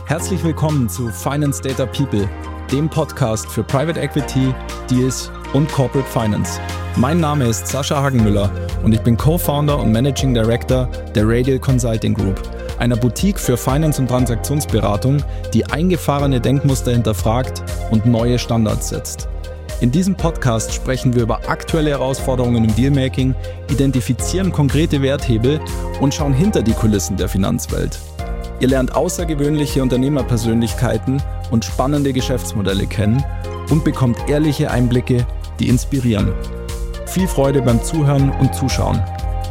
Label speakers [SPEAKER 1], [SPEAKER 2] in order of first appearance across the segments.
[SPEAKER 1] Herzlich willkommen zu Finance Data People, dem Podcast für Private Equity, Deals und Corporate Finance. Mein Name ist Sascha Hagenmüller und ich bin Co-Founder und Managing Director der Radial Consulting Group, einer Boutique für Finance- und Transaktionsberatung, die eingefahrene Denkmuster hinterfragt und neue Standards setzt. In diesem Podcast sprechen wir über aktuelle Herausforderungen im Dealmaking, identifizieren konkrete Werthebel und schauen hinter die Kulissen der Finanzwelt. Ihr lernt außergewöhnliche Unternehmerpersönlichkeiten und spannende Geschäftsmodelle kennen und bekommt ehrliche Einblicke, die inspirieren. Viel Freude beim Zuhören und Zuschauen.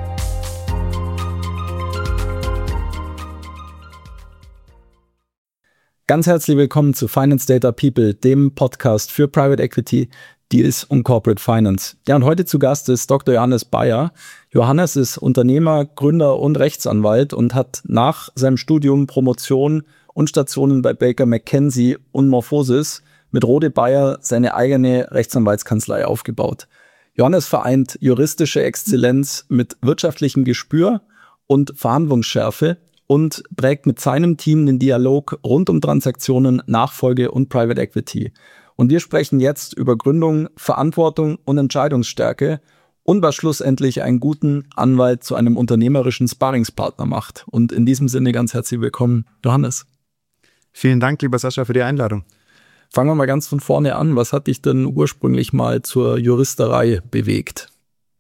[SPEAKER 1] Ganz herzlich willkommen zu Finance Data People, dem Podcast für Private Equity, Deals und Corporate Finance. Ja, und heute zu Gast ist Dr. Johannes Bayer. Johannes ist Unternehmer, Gründer und Rechtsanwalt und hat nach seinem Studium Promotion und Stationen bei Baker McKenzie und Morphosis mit Rode Bayer seine eigene Rechtsanwaltskanzlei aufgebaut. Johannes vereint juristische Exzellenz mit wirtschaftlichem Gespür und Verhandlungsschärfe und prägt mit seinem Team den Dialog rund um Transaktionen, Nachfolge und Private Equity. Und wir sprechen jetzt über Gründung, Verantwortung und Entscheidungsstärke und was schlussendlich einen guten Anwalt zu einem unternehmerischen Sparringspartner macht. Und in diesem Sinne ganz herzlich willkommen, Johannes.
[SPEAKER 2] Vielen Dank, lieber Sascha, für die Einladung.
[SPEAKER 1] Fangen wir mal ganz von vorne an. Was hat dich denn ursprünglich mal zur Juristerei bewegt?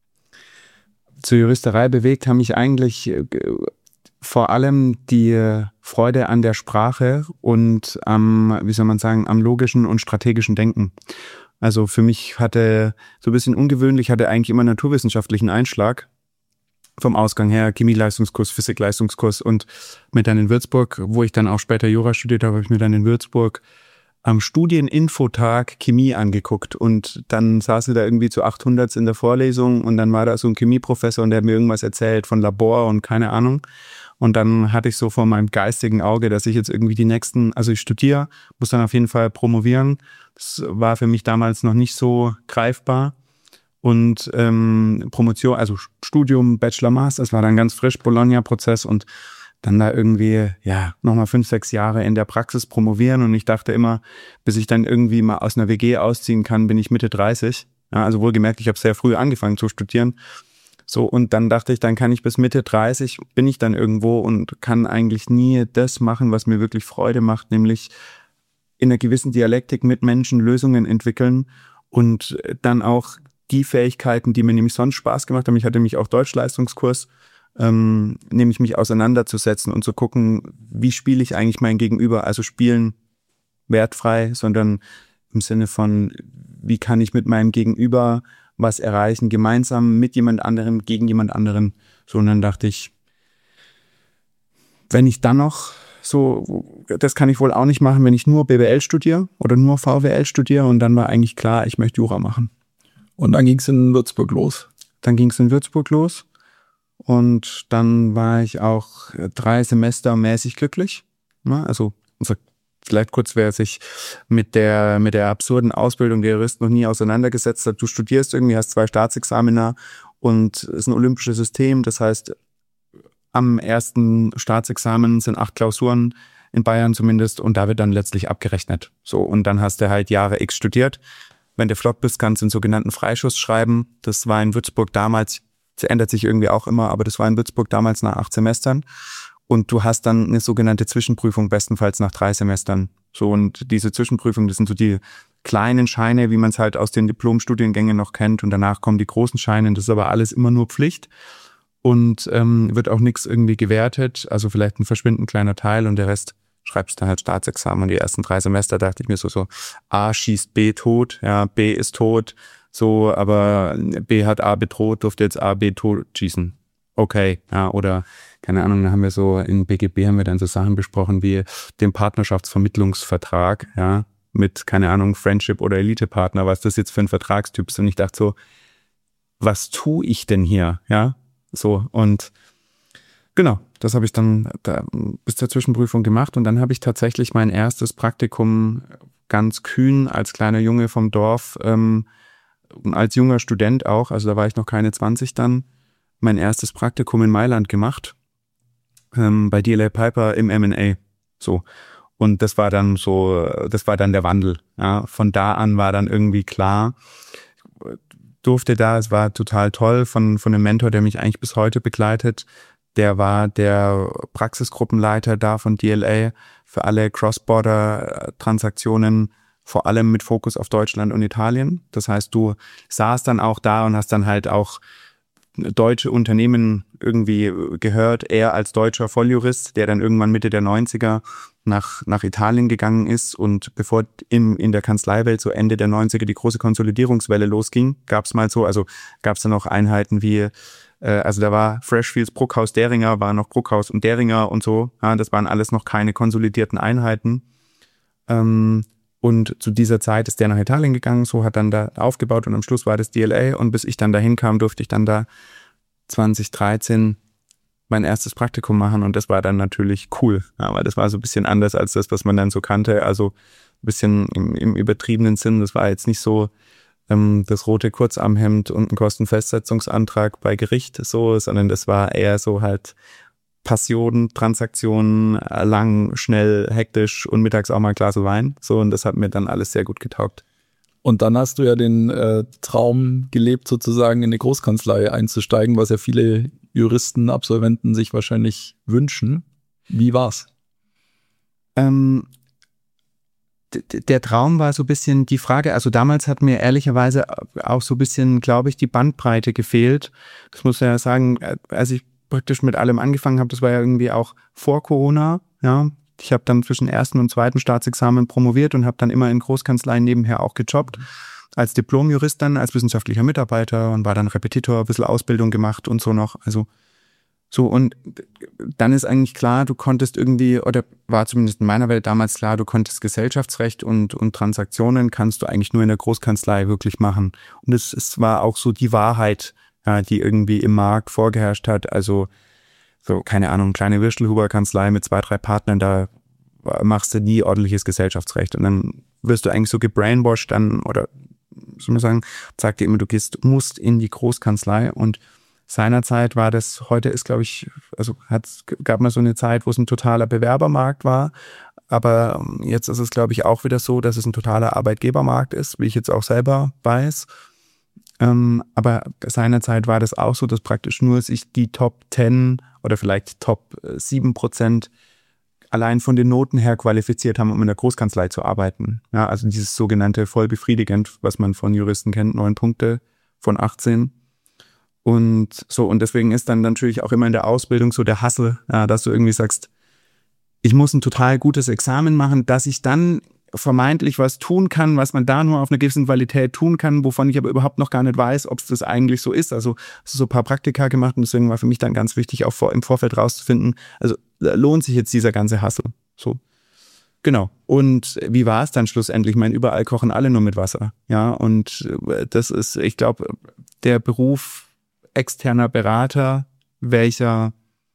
[SPEAKER 2] Zur Juristerei bewegt haben mich eigentlich vor allem die Freude an der Sprache und am logischen und strategischen Denken. Also für mich hatte so ein bisschen ungewöhnlich, hatte eigentlich immer naturwissenschaftlichen Einschlag. Vom Ausgang her, Chemieleistungskurs, Physikleistungskurs und mir dann in Würzburg, wo ich dann auch später Jura studiert habe, habe ich mir dann in Würzburg am Studieninfotag Chemie angeguckt und dann saß ich da irgendwie zu 800 in der Vorlesung und dann war da so ein Chemieprofessor und der hat mir irgendwas erzählt von Labor und keine Ahnung. Und dann hatte ich so vor meinem geistigen Auge, dass ich jetzt irgendwie ich studiere, muss dann auf jeden Fall promovieren. Das war für mich damals noch nicht so greifbar. Und Promotion, also Studium, Bachelor, Master, das war dann ganz frisch, Bologna-Prozess und dann da irgendwie, nochmal 5, 6 Jahre in der Praxis promovieren. Und ich dachte immer, bis ich dann irgendwie mal aus einer WG ausziehen kann, bin ich Mitte 30. Ja, also wohlgemerkt, ich habe sehr früh angefangen zu studieren. So, und dann dachte ich, dann kann ich bis Mitte 30, bin ich dann irgendwo und kann eigentlich nie das machen, was mir wirklich Freude macht, nämlich in einer gewissen Dialektik mit Menschen Lösungen entwickeln und dann auch die Fähigkeiten, die mir nämlich sonst Spaß gemacht haben. Ich hatte nämlich auch Deutschleistungskurs, nämlich mich auseinanderzusetzen und zu gucken, wie spiele ich eigentlich mein Gegenüber, also spielen wertfrei, sondern im Sinne von, wie kann ich mit meinem Gegenüber was erreichen, gemeinsam mit jemand anderem, gegen jemand anderen. So, und dann dachte ich, wenn ich dann noch so, das kann ich wohl auch nicht machen, wenn ich nur BWL studiere oder nur VWL studiere. Und dann war eigentlich klar, ich möchte Jura machen.
[SPEAKER 1] Und dann ging es in Würzburg los?
[SPEAKER 2] Dann ging es in Würzburg los. Und dann war ich auch 3 Semester mäßig glücklich. Also vielleicht kurz, wer sich mit der absurden Ausbildung der Juristen noch nie auseinandergesetzt hat. Du studierst irgendwie, hast 2 Staatsexamina und es ist ein olympisches System. Das heißt, am ersten Staatsexamen sind 8 Klausuren, in Bayern zumindest, und da wird dann letztlich abgerechnet. So, und dann hast du halt Jahre X studiert. Wenn du flott bist, kannst du einen sogenannten Freischuss schreiben. Das war in Würzburg damals, das ändert sich irgendwie auch immer, aber das war in Würzburg damals nach 8 Semestern. Und du hast dann eine sogenannte Zwischenprüfung, bestenfalls nach 3 Semestern. So, und diese Zwischenprüfung, das sind so die kleinen Scheine, wie man es halt aus den Diplomstudiengängen noch kennt. Und danach kommen die großen Scheine. Das ist aber alles immer nur Pflicht und wird auch nichts irgendwie gewertet. Also vielleicht ein verschwindend kleiner Teil und der Rest schreibst du halt Staatsexamen. Und die ersten 3 Semester dachte ich mir so A schießt B tot, ja, B ist tot. So, aber B hat A bedroht, durfte jetzt A B tot schießen. Okay, ja, oder keine Ahnung, da haben wir so in BGB haben wir dann so Sachen besprochen wie den Partnerschaftsvermittlungsvertrag, ja, mit, keine Ahnung, Friendship oder Elite-Partner, was das jetzt für ein Vertragstyp ist. Und ich dachte so, was tue ich denn hier, ja, so, und genau, das habe ich dann bis zur Zwischenprüfung gemacht und dann habe ich tatsächlich mein erstes Praktikum ganz kühn als kleiner Junge vom Dorf, als junger Student auch, also da war ich noch keine 20 dann, mein erstes Praktikum in Mailand gemacht, bei DLA Piper im M&A, so. Und das war dann der Wandel. Ja. Von da an war dann irgendwie klar, es war total toll von einem Mentor, der mich eigentlich bis heute begleitet. Der war der Praxisgruppenleiter da von DLA für alle Cross-Border-Transaktionen, vor allem mit Fokus auf Deutschland und Italien. Das heißt, du saßt dann auch da und hast dann halt auch deutsche Unternehmen irgendwie gehört. Er als deutscher Volljurist, der dann irgendwann Mitte der 90er nach Italien gegangen ist, und bevor in der Kanzleiwelt so Ende der 90er die große Konsolidierungswelle losging, gab es dann noch Einheiten wie, also da war Freshfields, Bruckhaus, Deringer, war noch Bruckhaus und Deringer und so. Ja, das waren alles noch keine konsolidierten Einheiten. Und zu dieser Zeit ist der nach Italien gegangen, so hat dann da aufgebaut, und am Schluss war das DLA, und bis ich dann dahin kam, durfte ich dann da 2013 mein erstes Praktikum machen, und das war dann natürlich cool, ja, weil das war so ein bisschen anders als das, was man dann so kannte, also ein bisschen im übertriebenen Sinn. Das war jetzt nicht so das rote Kurzarmhemd und ein Kostenfestsetzungsantrag bei Gericht so, sondern das war eher so halt Passion, Transaktionen, lang, schnell, hektisch und mittags auch mal ein Glas Wein. So, und das hat mir dann alles sehr gut getaugt.
[SPEAKER 1] Und dann hast du ja den Traum gelebt, sozusagen in eine Großkanzlei einzusteigen, was ja viele Juristen, Absolventen sich wahrscheinlich wünschen. Wie war's?
[SPEAKER 2] Der Traum war so ein bisschen die Frage, also damals hat mir ehrlicherweise auch so ein bisschen, glaube ich, die Bandbreite gefehlt. Das muss ja sagen, als ich praktisch mit allem angefangen habe, das war ja irgendwie auch vor Corona, ja. Ich habe dann zwischen ersten und zweiten Staatsexamen promoviert und habe dann immer in Großkanzleien nebenher auch gejobbt. Als Diplomjurist dann, als wissenschaftlicher Mitarbeiter, und war dann Repetitor, ein bisschen Ausbildung gemacht und so noch. Also so, und dann ist eigentlich klar, du konntest irgendwie, oder war zumindest in meiner Welt damals klar, du konntest Gesellschaftsrecht und Transaktionen kannst du eigentlich nur in der Großkanzlei wirklich machen. Und es war auch so die Wahrheit, ja, die irgendwie im Markt vorgeherrscht hat. Also so, keine Ahnung, kleine Würstelhuber-Kanzlei mit 2, 3 Partnern, da machst du nie ordentliches Gesellschaftsrecht. Und dann wirst du eigentlich so gebrainwashed dann, oder soll man sagen, sagt dir immer, du musst in die Großkanzlei. Und seinerzeit war das, heute ist, glaube ich, also gab mal so eine Zeit, wo es ein totaler Bewerbermarkt war. Aber jetzt ist es, glaube ich, auch wieder so, dass es ein totaler Arbeitgebermarkt ist, wie ich jetzt auch selber weiß. Aber seinerzeit war das auch so, dass praktisch nur sich die Top 10 oder vielleicht Top 7% allein von den Noten her qualifiziert haben, um in der Großkanzlei zu arbeiten. Ja, also dieses sogenannte voll befriedigend, was man von Juristen kennt, 9 Punkte von 18. Und so, und deswegen ist dann natürlich auch immer in der Ausbildung so der Hustle, ja, dass du irgendwie sagst, ich muss ein total gutes Examen machen, dass ich dann vermeintlich was tun kann, was man da nur auf einer gewissen Qualität tun kann, wovon ich aber überhaupt noch gar nicht weiß, ob es das eigentlich so ist. Also so ein paar Praktika gemacht, und deswegen war für mich dann ganz wichtig, auch im Vorfeld rauszufinden, also lohnt sich jetzt dieser ganze Hustle. So. Genau. Und wie war es dann schlussendlich? Ich meine, überall kochen alle nur mit Wasser. Ja, und das ist, ich glaube, der Beruf externer Berater, welcher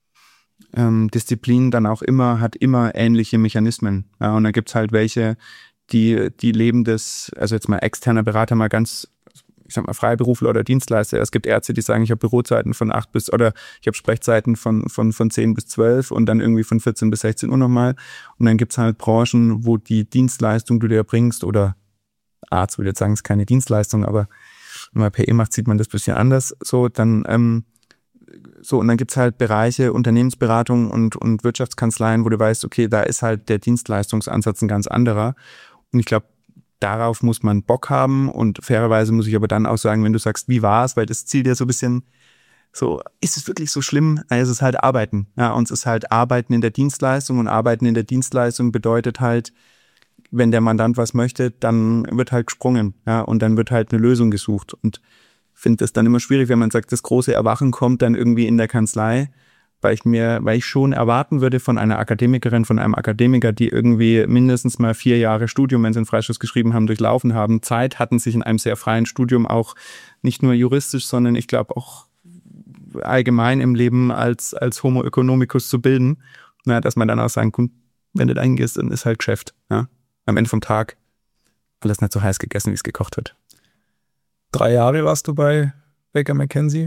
[SPEAKER 2] Disziplin dann auch immer, hat immer ähnliche Mechanismen. Ja, und da gibt's halt welche, die leben das, also jetzt mal externer Berater, mal ganz, ich sag mal, Freiberufler oder Dienstleister. Es gibt Ärzte, die sagen, ich habe Bürozeiten von 8 bis, oder ich habe Sprechzeiten von 10 bis 12 und dann irgendwie von 14 bis 16 Uhr nochmal. Und dann gibt's halt Branchen, wo die Dienstleistung, die du dir bringst, oder Arzt würde jetzt sagen, es ist keine Dienstleistung, aber wenn man PE macht, sieht man das ein bisschen anders. So, dann, und dann gibt's halt Bereiche, Unternehmensberatung und Wirtschaftskanzleien, wo du weißt, okay, da ist halt der Dienstleistungsansatz ein ganz anderer. Und ich glaube, darauf muss man Bock haben, und fairerweise muss ich aber dann auch sagen, wenn du sagst, wie war's, weil das zielt ja so ein bisschen so, ist es wirklich so schlimm? Es ist halt Arbeiten. Ja, und es ist halt Arbeiten in der Dienstleistung, und Arbeiten in der Dienstleistung bedeutet halt, wenn der Mandant was möchte, dann wird halt gesprungen, ja, und dann wird halt eine Lösung gesucht. Und finde das dann immer schwierig, wenn man sagt, das große Erwachen kommt dann irgendwie in der Kanzlei, weil ich schon erwarten würde von einer Akademikerin, von einem Akademiker, die irgendwie mindestens mal 4 Jahre Studium, wenn sie einen Freischuss geschrieben haben, durchlaufen haben, Zeit hatten, sich in einem sehr freien Studium auch nicht nur juristisch, sondern ich glaube auch allgemein im Leben als Homo economicus zu bilden, na, dass man dann auch sagen kann, wenn du da hingehst, dann ist halt Geschäft. Ja? Am Ende vom Tag alles nicht so heiß gegessen, wie es gekocht wird.
[SPEAKER 1] 3 Jahre warst du bei Baker McKenzie?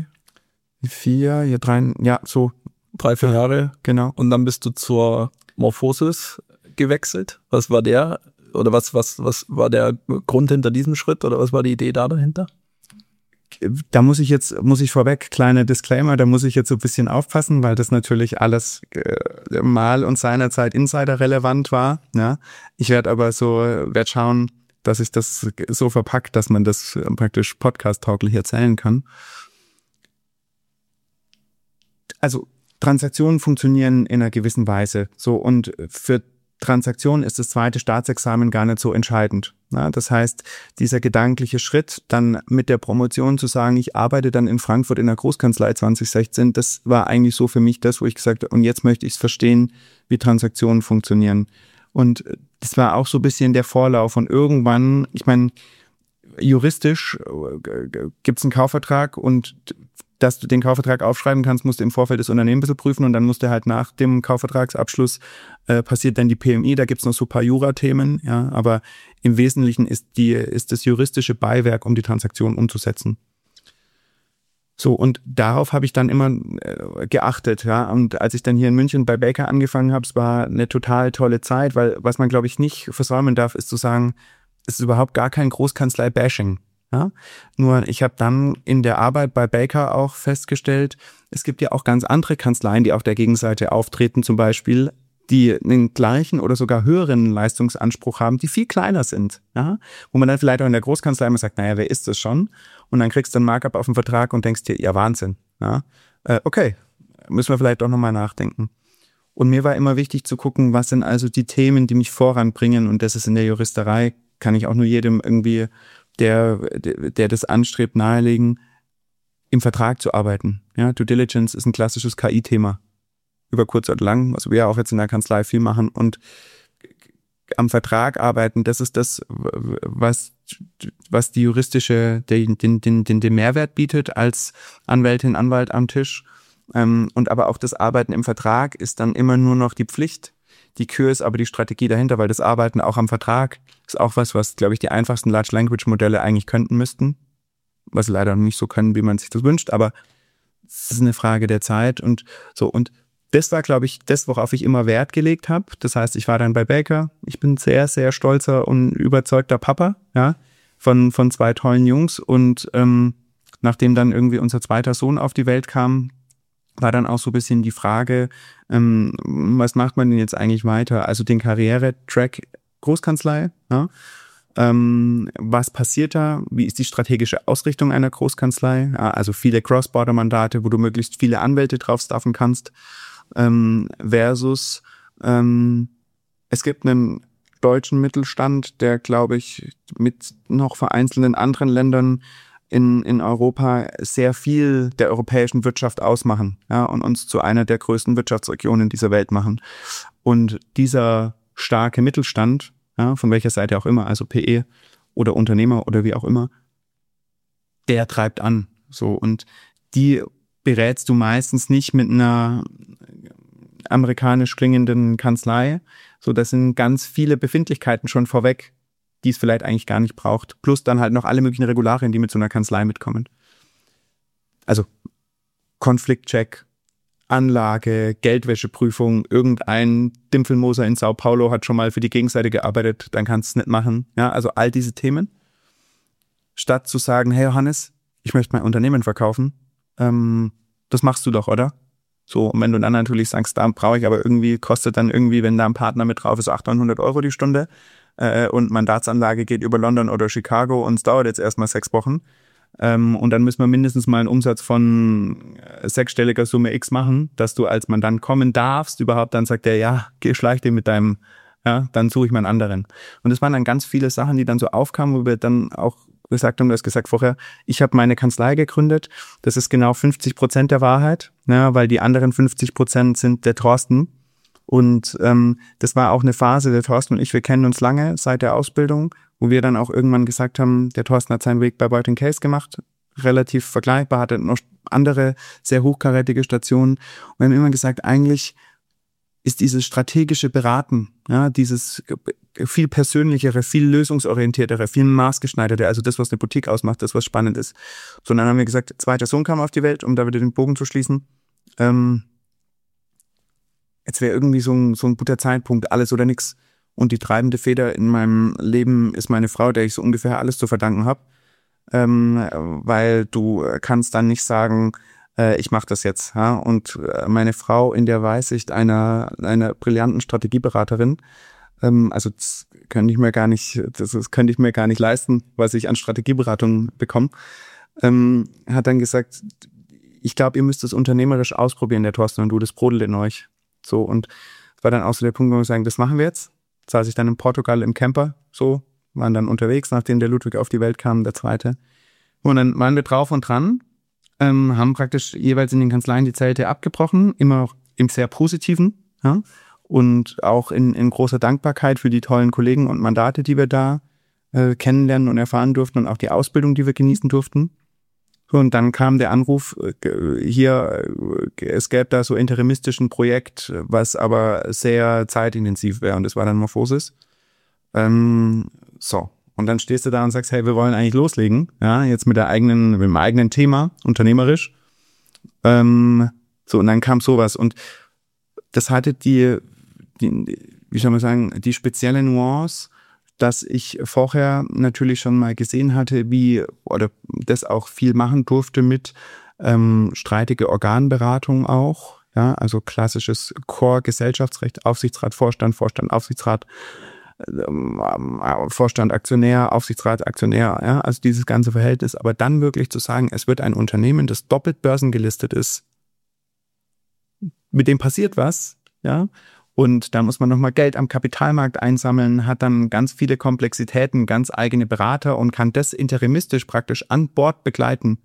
[SPEAKER 2] 3, ja, so.
[SPEAKER 1] 3, 4 Jahre.
[SPEAKER 2] Genau.
[SPEAKER 1] Und dann bist du zur Morphosis gewechselt? Was war der, oder was war der Grund hinter diesem Schritt, oder was war die Idee da dahinter?
[SPEAKER 2] Da muss ich vorweg, kleiner Disclaimer, da muss ich jetzt so ein bisschen aufpassen, weil das natürlich alles mal und seinerzeit Insider relevant war. Ja. Ich werde schauen, dass ich das so verpackt, dass man das praktisch podcast-tauglich erzählen kann. Also Transaktionen funktionieren in einer gewissen Weise. So, und für Transaktionen ist das zweite Staatsexamen gar nicht so entscheidend. Ja, das heißt, dieser gedankliche Schritt, dann mit der Promotion zu sagen, ich arbeite dann in Frankfurt in der Großkanzlei 2016, das war eigentlich so für mich das, wo ich gesagt habe, und jetzt möchte ich es verstehen, wie Transaktionen funktionieren. Und das war auch so ein bisschen der Vorlauf. Und irgendwann, ich meine, juristisch gibt es einen Kaufvertrag, und dass du den Kaufvertrag aufschreiben kannst, musst du im Vorfeld das Unternehmen ein bisschen prüfen, und dann musst du halt nach dem Kaufvertragsabschluss passiert dann die PMI, da gibt's noch so ein paar Jura-Themen, ja, aber im Wesentlichen ist das juristische Beiwerk, um die Transaktion umzusetzen. So, und darauf habe ich dann immer geachtet, ja, und als ich dann hier in München bei Baker angefangen habe, es war eine total tolle Zeit, weil was man, glaube ich, nicht versäumen darf, ist zu sagen, es ist überhaupt gar kein Großkanzlei-Bashing. Ja, nur ich habe dann in der Arbeit bei Baker auch festgestellt, es gibt ja auch ganz andere Kanzleien, die auf der Gegenseite auftreten, zum Beispiel, die einen gleichen oder sogar höheren Leistungsanspruch haben, die viel kleiner sind. Ja, wo man dann vielleicht auch in der Großkanzlei immer sagt, naja, wer ist das schon? Und dann kriegst du ein Markup auf den Vertrag und denkst dir, ja, Wahnsinn. Ja, okay, müssen wir vielleicht doch nochmal nachdenken. Und mir war immer wichtig zu gucken, was sind also die Themen, die mich voranbringen, und das ist in der Juristerei, kann ich auch nur jedem irgendwie der das anstrebt, nahelegen, im Vertrag zu arbeiten. Ja, Due Diligence ist ein klassisches KI-Thema. Über kurz oder lang, was wir auch jetzt in der Kanzlei viel machen. Und am Vertrag arbeiten, das ist das, was die juristische, den Mehrwert bietet als Anwältin, Anwalt am Tisch. Und aber auch das Arbeiten im Vertrag ist dann immer nur noch die Pflicht. Die Kür ist aber die Strategie dahinter, weil das Arbeiten auch am Vertrag ist auch was, glaube ich, die einfachsten Large Language Modelle eigentlich könnten müssten. Was sie leider nicht so können, wie man sich das wünscht, aber es ist eine Frage der Zeit und so. Und das war, glaube ich, das, worauf ich immer Wert gelegt habe. Das heißt, ich war dann bei Baker. Ich bin sehr, sehr stolzer und überzeugter Papa, ja, von 2 tollen Jungs. Und nachdem dann irgendwie unser zweiter Sohn auf die Welt kam, war dann auch so ein bisschen die Frage, was macht man denn jetzt eigentlich weiter? Also den Karriere-Track Großkanzlei, ja? Was passiert da? Wie ist die strategische Ausrichtung einer Großkanzlei? Ja, also viele Cross-Border-Mandate, wo du möglichst viele Anwälte drauf staffen kannst, versus es gibt einen deutschen Mittelstand, der, glaube ich, mit noch vereinzelten anderen Ländern in Europa sehr viel der europäischen Wirtschaft ausmachen, ja, und uns zu einer der größten Wirtschaftsregionen dieser Welt machen. Und dieser starke Mittelstand, ja, von welcher Seite auch immer, also PE oder Unternehmer oder wie auch immer, der treibt an. So, und die berätst du meistens nicht mit einer amerikanisch klingenden Kanzlei. So, das sind ganz viele Befindlichkeiten schon vorweg, die es vielleicht eigentlich gar nicht braucht. Plus dann halt noch alle möglichen Regularien, die mit so einer Kanzlei mitkommen. Also Konfliktcheck, Anlage, Geldwäscheprüfung, irgendein Dimpfelmoser in Sao Paulo hat schon mal für die Gegenseite gearbeitet, dann kannst du es nicht machen. Ja, also all diese Themen. Statt zu sagen, hey Johannes, ich möchte mein Unternehmen verkaufen, das machst du doch, oder? So, und wenn du dann natürlich sagst, da brauche ich aber irgendwie, kostet dann irgendwie, wenn da ein Partner mit drauf ist, 800, 900 Euro die Stunde, und Mandatsanlage geht über London oder Chicago und es dauert jetzt erstmal 6 Wochen. Und dann müssen wir mindestens mal einen Umsatz von 6-stelliger Summe X machen, dass du als Mandant kommen darfst. Überhaupt dann sagt er, ja, schleich dir mit deinem, ja, dann suche ich mal einen anderen. Und das waren dann ganz viele Sachen, die dann so aufkamen, wo wir dann auch gesagt haben, du hast gesagt vorher, ich habe meine Kanzlei gegründet. Das ist genau 50% der Wahrheit, ja, weil die anderen 50% sind der Thorsten. Und das war auch eine Phase, der Thorsten und ich, wir kennen uns lange seit der Ausbildung, wo wir dann auch irgendwann gesagt haben, der Thorsten hat seinen Weg bei Boyd & Case gemacht, relativ vergleichbar, hatte noch andere sehr hochkarätige Stationen. Und wir haben immer gesagt, eigentlich ist dieses strategische Beraten, ja, dieses viel persönlichere, viel lösungsorientiertere, viel maßgeschneiderte, also das, was eine Boutique ausmacht, das, was spannend ist. So, und dann haben wir gesagt, zweiter Sohn kam auf die Welt, um da wieder den Bogen zu schließen. Jetzt wäre irgendwie so ein guter Zeitpunkt, alles oder nix. Und die treibende Feder in meinem Leben ist meine Frau, der ich so ungefähr alles zu verdanken habe. Weil du kannst dann nicht sagen, ich mache das jetzt. Ja? Und meine Frau in der Weitsicht einer brillanten Strategieberaterin, also das könnte ich mir gar nicht leisten, was ich an Strategieberatung bekomme, hat dann gesagt, ich glaube, ihr müsst es unternehmerisch ausprobieren, der Thorsten und du, das brodelt in euch. So, und es war dann auch so der Punkt, wo wir sagen, das machen wir jetzt. Saß ich dann in Portugal im Camper, so, waren dann unterwegs, nachdem der Ludwig auf die Welt kam, der zweite. Und dann waren wir drauf und dran, haben praktisch jeweils in den Kanzleien die Zelte abgebrochen, immer im sehr Positiven, ja, und auch in großer Dankbarkeit für die tollen Kollegen und Mandate, die wir da kennenlernen und erfahren durften und auch die Ausbildung, die wir genießen durften. Und dann kam der Anruf, hier, es gäbe da so interimistisch ein Projekt, was aber sehr zeitintensiv wäre, und das war dann Morphosis. So, und dann stehst du da und sagst, hey, wir wollen eigentlich loslegen, ja, jetzt mit dem eigenen Thema, unternehmerisch. So, und dann kam sowas, und das hatte die wie soll man sagen, die spezielle Nuance, dass ich vorher natürlich schon mal gesehen hatte, oder das auch viel machen durfte mit streitige Organberatung auch, ja, also klassisches Core-Gesellschaftsrecht, Aufsichtsrat, Vorstand, Aufsichtsrat, Vorstand, Aktionär, Aufsichtsrat, Aktionär, ja, also dieses ganze Verhältnis, aber dann wirklich zu sagen, es wird ein Unternehmen, das doppelt börsengelistet ist, mit dem passiert was, ja, und da muss man nochmal Geld am Kapitalmarkt einsammeln, hat dann ganz viele Komplexitäten, ganz eigene Berater und kann das interimistisch praktisch an Bord begleiten.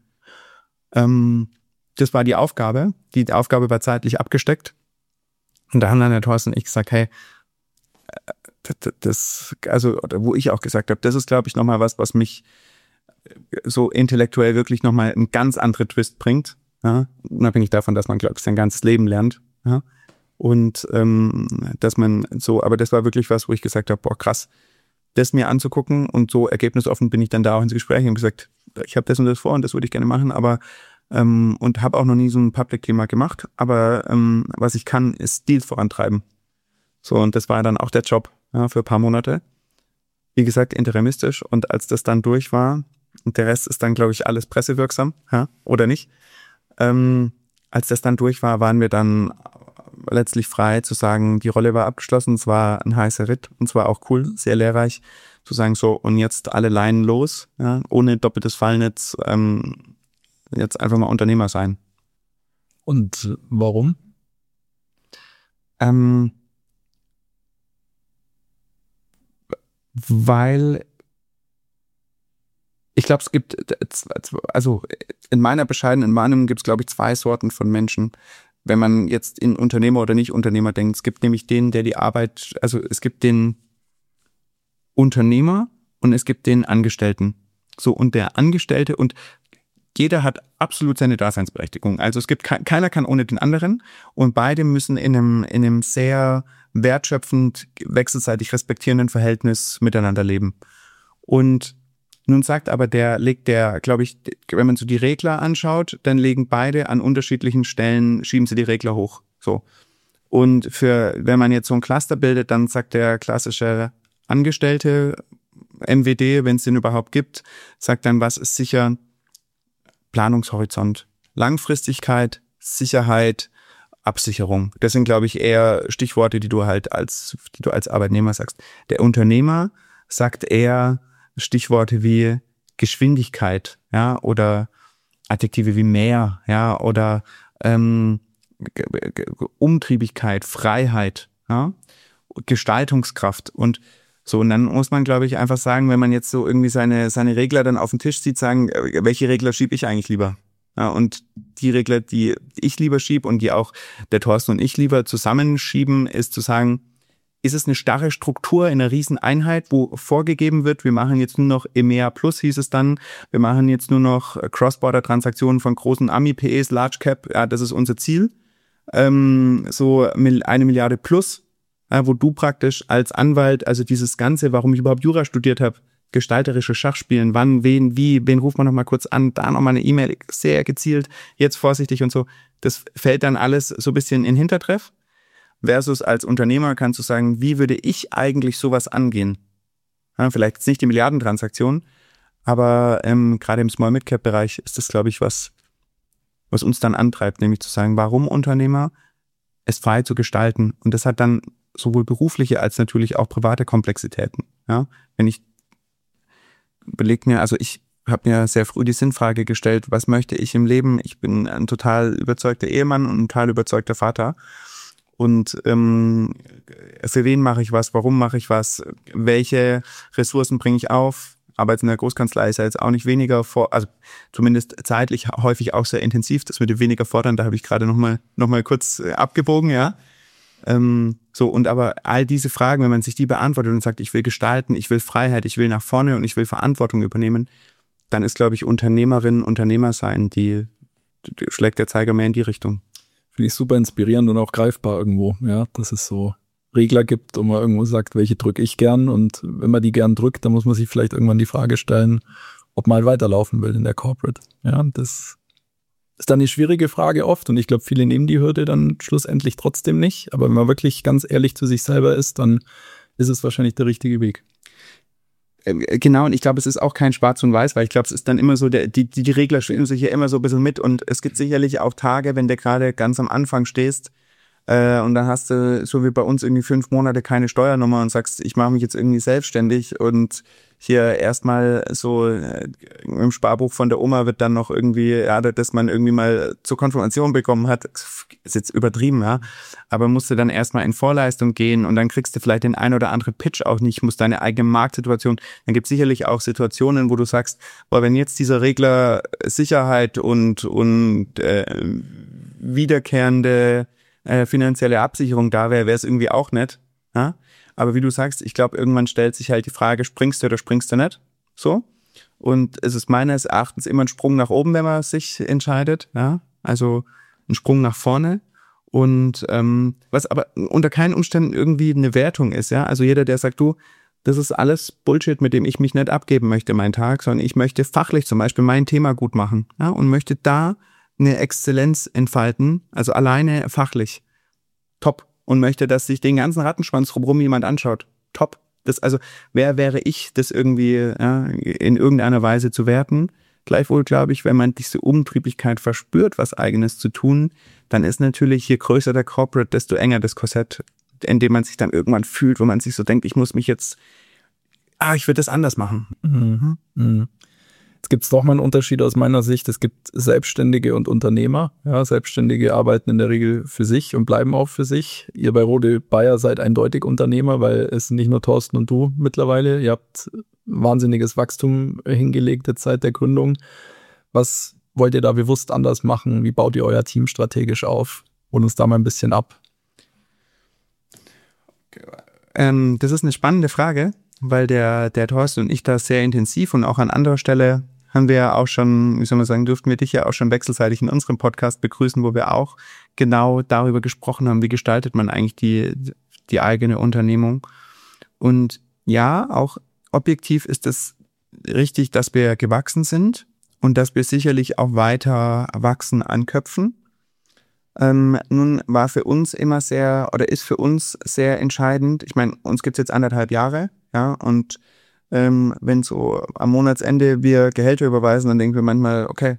[SPEAKER 2] Das war die Aufgabe. Die Aufgabe war zeitlich abgesteckt. Und da haben dann der Thorsten und ich gesagt, hey, wo ich auch gesagt habe, das ist, glaube ich, nochmal was mich so intellektuell wirklich nochmal einen ganz anderen Twist bringt. Ja? Unabhängig davon, dass man, glaube ich, sein ganzes Leben lernt. Ja? Und dass man so, aber das war wirklich was, wo ich gesagt habe, boah, krass, das mir anzugucken, und so ergebnisoffen bin ich dann da auch ins Gespräch und gesagt, ich habe das und das vor und das würde ich gerne machen, aber und habe auch noch nie so ein Public-Thema gemacht, aber was ich kann, ist Deals vorantreiben. So, und das war dann auch der Job, ja, für ein paar Monate. Wie gesagt, interimistisch, und als das dann durch war, und der Rest ist dann, glaube ich, alles pressewirksam, ja, oder nicht, als das dann durch war, waren wir dann letztlich frei zu sagen, die Rolle war abgeschlossen, es war ein heißer Ritt und zwar auch cool, sehr lehrreich, zu sagen so, und jetzt alle Leinen los, ja, ohne doppeltes Fallnetz, jetzt einfach mal Unternehmer sein.
[SPEAKER 1] Und warum?
[SPEAKER 2] Weil ich glaube, es gibt, also in meiner bescheidenen Meinung gibt es, glaube ich, 2 Sorten von Menschen, wenn man jetzt in Unternehmer oder nicht Unternehmer denkt. Es gibt nämlich den, der die Arbeit, also es gibt den Unternehmer und es gibt den Angestellten. So, und der Angestellte, und jeder hat absolut seine Daseinsberechtigung. Also es gibt keiner kann ohne den anderen, und beide müssen in einem sehr wertschöpfend, wechselseitig respektierenden Verhältnis miteinander leben. Und nun sagt aber glaube ich, wenn man so die Regler anschaut, dann legen beide an unterschiedlichen Stellen, schieben sie die Regler hoch. So. Und wenn man jetzt so ein Cluster bildet, dann sagt der klassische Angestellte, MWD, wenn es den überhaupt gibt, sagt dann, was ist sicher? Planungshorizont, Langfristigkeit, Sicherheit, Absicherung. Das sind, glaube ich, eher Stichworte, die du als Arbeitnehmer sagst. Der Unternehmer sagt eher Stichworte wie Geschwindigkeit, ja, oder Adjektive wie mehr, ja, oder Umtriebigkeit, Freiheit, ja, Gestaltungskraft und so. Und dann muss man, glaube ich, einfach sagen, wenn man jetzt so irgendwie seine Regler dann auf den Tisch sieht, sagen, welche Regler schiebe ich eigentlich lieber? Ja, und die Regler, die ich lieber schiebe und die auch der Thorsten und ich lieber zusammenschieben, ist zu sagen, ist es eine starre Struktur in einer riesen Einheit, wo vorgegeben wird, wir machen jetzt nur noch EMEA Plus, hieß es dann, wir machen jetzt nur noch Cross-Border-Transaktionen von großen Ami-PEs, Large Cap, ja, das ist unser Ziel, so 1 Milliarde plus, ja, wo du praktisch als Anwalt, also dieses Ganze, warum ich überhaupt Jura studiert habe, gestalterische Schachspielen, wann, wen ruft man nochmal kurz an, da nochmal eine E-Mail, sehr gezielt, jetzt vorsichtig und so, das fällt dann alles so ein bisschen in Hintertreff. versus als Unternehmer kannst du sagen, wie würde ich eigentlich sowas angehen? Ja, vielleicht jetzt nicht die Milliardentransaktion, aber gerade im Small-Mid-Cap-Bereich ist das, glaube ich, was uns dann antreibt, nämlich zu sagen, warum Unternehmer es frei zu gestalten. Und das hat dann sowohl berufliche als natürlich auch private Komplexitäten. Ja? Wenn ich überlege mir, also ich habe mir sehr früh die Sinnfrage gestellt, was möchte ich im Leben? Ich bin ein total überzeugter Ehemann und ein total überzeugter Vater. Und für wen mache ich was? Warum mache ich was? Welche Ressourcen bringe ich auf? Arbeiten in der Großkanzlei ist ja jetzt auch nicht weniger also zumindest zeitlich häufig auch sehr intensiv. Das mit dem weniger fordern, da habe ich gerade noch mal kurz abgebogen, ja. Und aber all diese Fragen, wenn man sich die beantwortet und sagt, ich will gestalten, ich will Freiheit, ich will nach vorne und ich will Verantwortung übernehmen, dann ist, glaube ich, Unternehmerin, Unternehmer sein, die schlägt der Zeiger mehr in die Richtung.
[SPEAKER 1] Finde ich super inspirierend und auch greifbar irgendwo, ja, dass es so Regler gibt und man irgendwo sagt, welche drücke ich gern, und wenn man die gern drückt, dann muss man sich vielleicht irgendwann die Frage stellen, ob man halt weiterlaufen will in der Corporate. Ja, das ist dann eine schwierige Frage oft, und ich glaube, viele nehmen die Hürde dann schlussendlich trotzdem nicht, aber wenn man wirklich ganz ehrlich zu sich selber ist, dann ist es wahrscheinlich der richtige Weg.
[SPEAKER 2] Genau, und ich glaube, es ist auch kein Schwarz und Weiß, weil ich glaube, es ist dann immer so, die Regler schwimmen sich ja immer so ein bisschen mit, und es gibt sicherlich auch Tage, wenn du gerade ganz am Anfang stehst, und dann hast du, so wie bei uns, irgendwie 5 Monate keine Steuernummer und sagst, ich mache mich jetzt irgendwie selbstständig, und hier erstmal so im Sparbuch von der Oma wird dann noch irgendwie, ja, dass man irgendwie mal zur Konfirmation bekommen hat, ist jetzt übertrieben, ja, aber musst du dann erstmal in Vorleistung gehen, und dann kriegst du vielleicht den ein oder anderen Pitch auch nicht, musst deine eigene Marktsituation, dann gibt es sicherlich auch Situationen, wo du sagst, boah, wenn jetzt dieser Regler Sicherheit und wiederkehrende finanzielle Absicherung da wäre es irgendwie auch nett. Ja? Aber wie du sagst, ich glaube, irgendwann stellt sich halt die Frage, springst du oder springst du nicht? So. Und es ist meines Erachtens immer ein Sprung nach oben, wenn man sich entscheidet. Ja? Also ein Sprung nach vorne. Und was aber unter keinen Umständen irgendwie eine Wertung ist. Ja? Also jeder, der sagt, du, das ist alles Bullshit, mit dem ich mich nicht abgeben möchte, meinen Tag, sondern ich möchte fachlich zum Beispiel mein Thema gut machen, ja? Und möchte da eine Exzellenz entfalten, also alleine fachlich, top, und möchte, dass sich den ganzen Rattenschwanz drumherum jemand anschaut, top. Also wer wäre ich, das irgendwie in irgendeiner Weise zu werten? Gleichwohl glaube ich, wenn man diese Umtrieblichkeit verspürt, was Eigenes zu tun, dann ist natürlich, je größer der Corporate, desto enger das Korsett, in dem man sich dann irgendwann fühlt, wo man sich so denkt, ich muss mich jetzt, ich würde das anders machen.
[SPEAKER 1] Mhm. Mhm. Jetzt gibt es doch mal einen Unterschied aus meiner Sicht. Es gibt Selbstständige und Unternehmer. Ja, Selbstständige arbeiten in der Regel für sich und bleiben auch für sich. Ihr bei Rode Bayer seid eindeutig Unternehmer, weil es nicht nur Thorsten und du mittlerweile. Ihr habt wahnsinniges Wachstum hingelegt der Zeit der Gründung. Was wollt ihr da bewusst anders machen? Wie baut ihr euer Team strategisch auf? Hol uns da mal ein bisschen ab.
[SPEAKER 2] Das ist eine spannende Frage, weil der Thorsten und ich da sehr intensiv und auch an anderer Stelle haben wir ja auch schon, wie soll man sagen, durften wir dich ja auch schon wechselseitig in unserem Podcast begrüßen, wo wir auch genau darüber gesprochen haben, wie gestaltet man eigentlich die eigene Unternehmung. Und ja, auch objektiv ist es richtig, dass wir gewachsen sind und dass wir sicherlich auch weiter wachsen an Köpfen. Nun war für uns immer ist für uns sehr entscheidend, ich meine, uns gibt's jetzt 1,5 Jahre, ja, und wenn so am Monatsende wir Gehälter überweisen, dann denken wir manchmal, okay,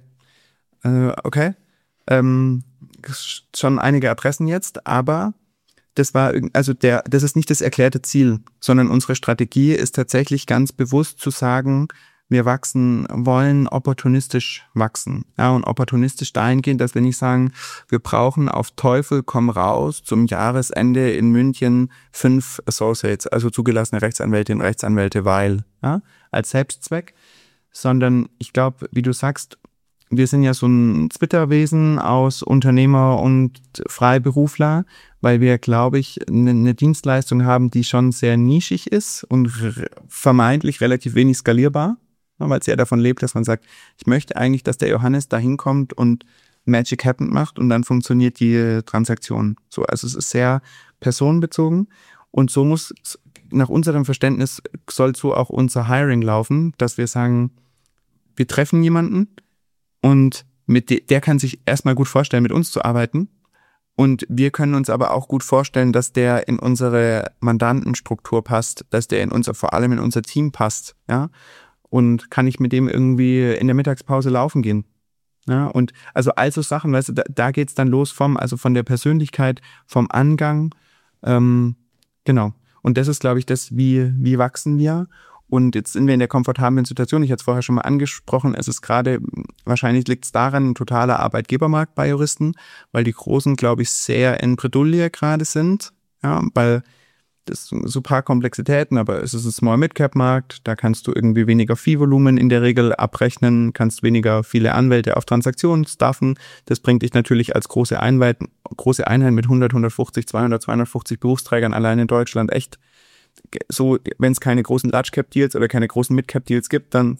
[SPEAKER 2] schon einige Adressen jetzt, aber das ist nicht das erklärte Ziel, sondern unsere Strategie ist tatsächlich ganz bewusst zu sagen, wir wollen opportunistisch wachsen. Ja, und opportunistisch dahingehend, dass wir nicht sagen, wir brauchen auf Teufel komm raus zum Jahresende in München 5 Associates, also zugelassene Rechtsanwältinnen und Rechtsanwälte, als Selbstzweck, sondern ich glaube, wie du sagst, wir sind ja so ein Zwitterwesen aus Unternehmer und Freiberufler, weil wir, glaube ich, eine Dienstleistung haben, die schon sehr nischig ist und vermeintlich relativ wenig skalierbar, weil es ja davon lebt, dass man sagt, ich möchte eigentlich, dass der Johannes da hinkommt und Magic Happen macht und dann funktioniert die Transaktion. So, also es ist sehr personenbezogen, und so muss, nach unserem Verständnis, soll so auch unser Hiring laufen, dass wir sagen, wir treffen jemanden und der kann sich erstmal gut vorstellen, mit uns zu arbeiten, Und wir können uns aber auch gut vorstellen, dass der in unsere Mandantenstruktur passt, dass der vor allem in unser Team passt, ja. Und kann ich mit dem irgendwie in der Mittagspause laufen gehen? Ja, und also Sachen, weißt du, da geht's dann los von der Persönlichkeit, vom Angang, genau. Und das ist, glaube ich, wie wachsen wir? Und jetzt sind wir in der komfortablen Situation. Ich hatte es vorher schon mal angesprochen. Es ist gerade, wahrscheinlich liegt es daran, ein totaler Arbeitgebermarkt bei Juristen, weil die Großen, glaube ich, sehr in Bredouille gerade sind. Ja, weil das sind so ein paar Komplexitäten, aber es ist ein Small-Mid-Cap-Markt. Da kannst du irgendwie weniger Fee-Volumen in der Regel abrechnen, kannst weniger viele Anwälte auf Transaktionen staffen. Das bringt dich natürlich als große Einheit mit 100, 150, 200, 250 Berufsträgern allein in Deutschland echt so, wenn es keine großen Large-Cap-Deals oder keine großen Mid-Cap-Deals gibt, dann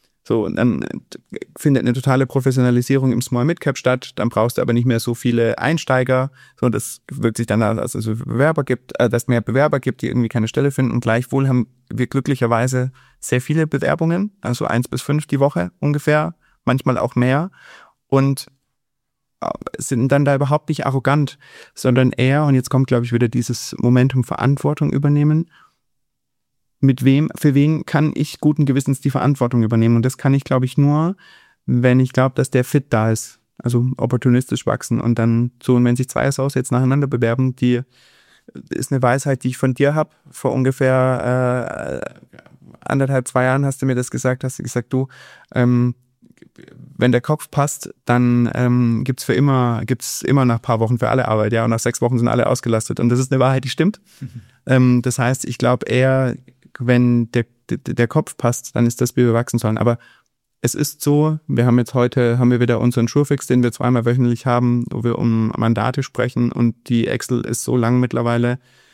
[SPEAKER 2] findet eine totale Professionalisierung im Small-Mid-Cap statt, dann brauchst du aber nicht mehr so viele Einsteiger, so, das wirkt sich dann, dass es dass mehr Bewerber gibt, die irgendwie keine Stelle finden, und gleichwohl haben wir glücklicherweise sehr viele Bewerbungen, also 1 bis 5 die Woche ungefähr, manchmal auch mehr, und sind dann da überhaupt nicht arrogant, sondern eher, und jetzt kommt, glaube ich, wieder dieses Momentum Verantwortung übernehmen. Für wen kann ich guten Gewissens die Verantwortung übernehmen? Und das kann ich, glaube ich, nur, wenn ich glaube, dass der Fit da ist. Also opportunistisch wachsen und dann so, und wenn sich 2 Associates jetzt nacheinander bewerben, die ist eine Weisheit, die ich von dir habe. Vor ungefähr 1,5, 2 Jahren hast du mir das gesagt, du, wenn der Kopf passt, dann gibt's immer nach ein paar Wochen für alle Arbeit, ja, und nach 6 Wochen sind alle ausgelastet. Und das ist eine Wahrheit, die stimmt. Das heißt, ich glaube eher, wenn der Kopf passt, dann ist das, wie wir wachsen sollen. Aber es ist so, haben wir wieder unseren Surefix, den wir 2-mal wöchentlich haben, wo wir um Mandate sprechen, und die Excel ist so lang mittlerweile,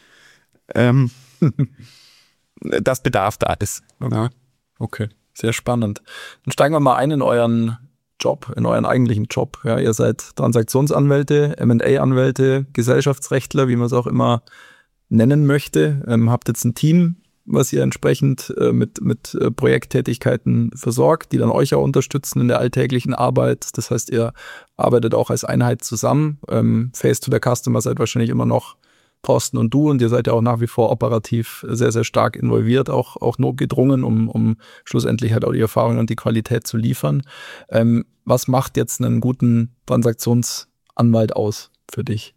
[SPEAKER 2] dass Bedarf da ist.
[SPEAKER 1] Ja. Okay, sehr spannend. Dann steigen wir mal ein in euren eigentlichen Job. Ja, ihr seid Transaktionsanwälte, M&A-Anwälte, Gesellschaftsrechtler, wie man es auch immer nennen möchte. Habt jetzt ein Team, was ihr entsprechend mit Projekttätigkeiten versorgt, die dann euch auch unterstützen in der alltäglichen Arbeit. Das heißt, ihr arbeitet auch als Einheit zusammen. Face to the Customer seid wahrscheinlich immer noch Thorsten und du, und ihr seid ja auch nach wie vor operativ sehr, sehr stark involviert, auch notgedrungen, um schlussendlich halt auch die Erfahrung und die Qualität zu liefern. Was macht jetzt einen guten Transaktionsanwalt aus für dich?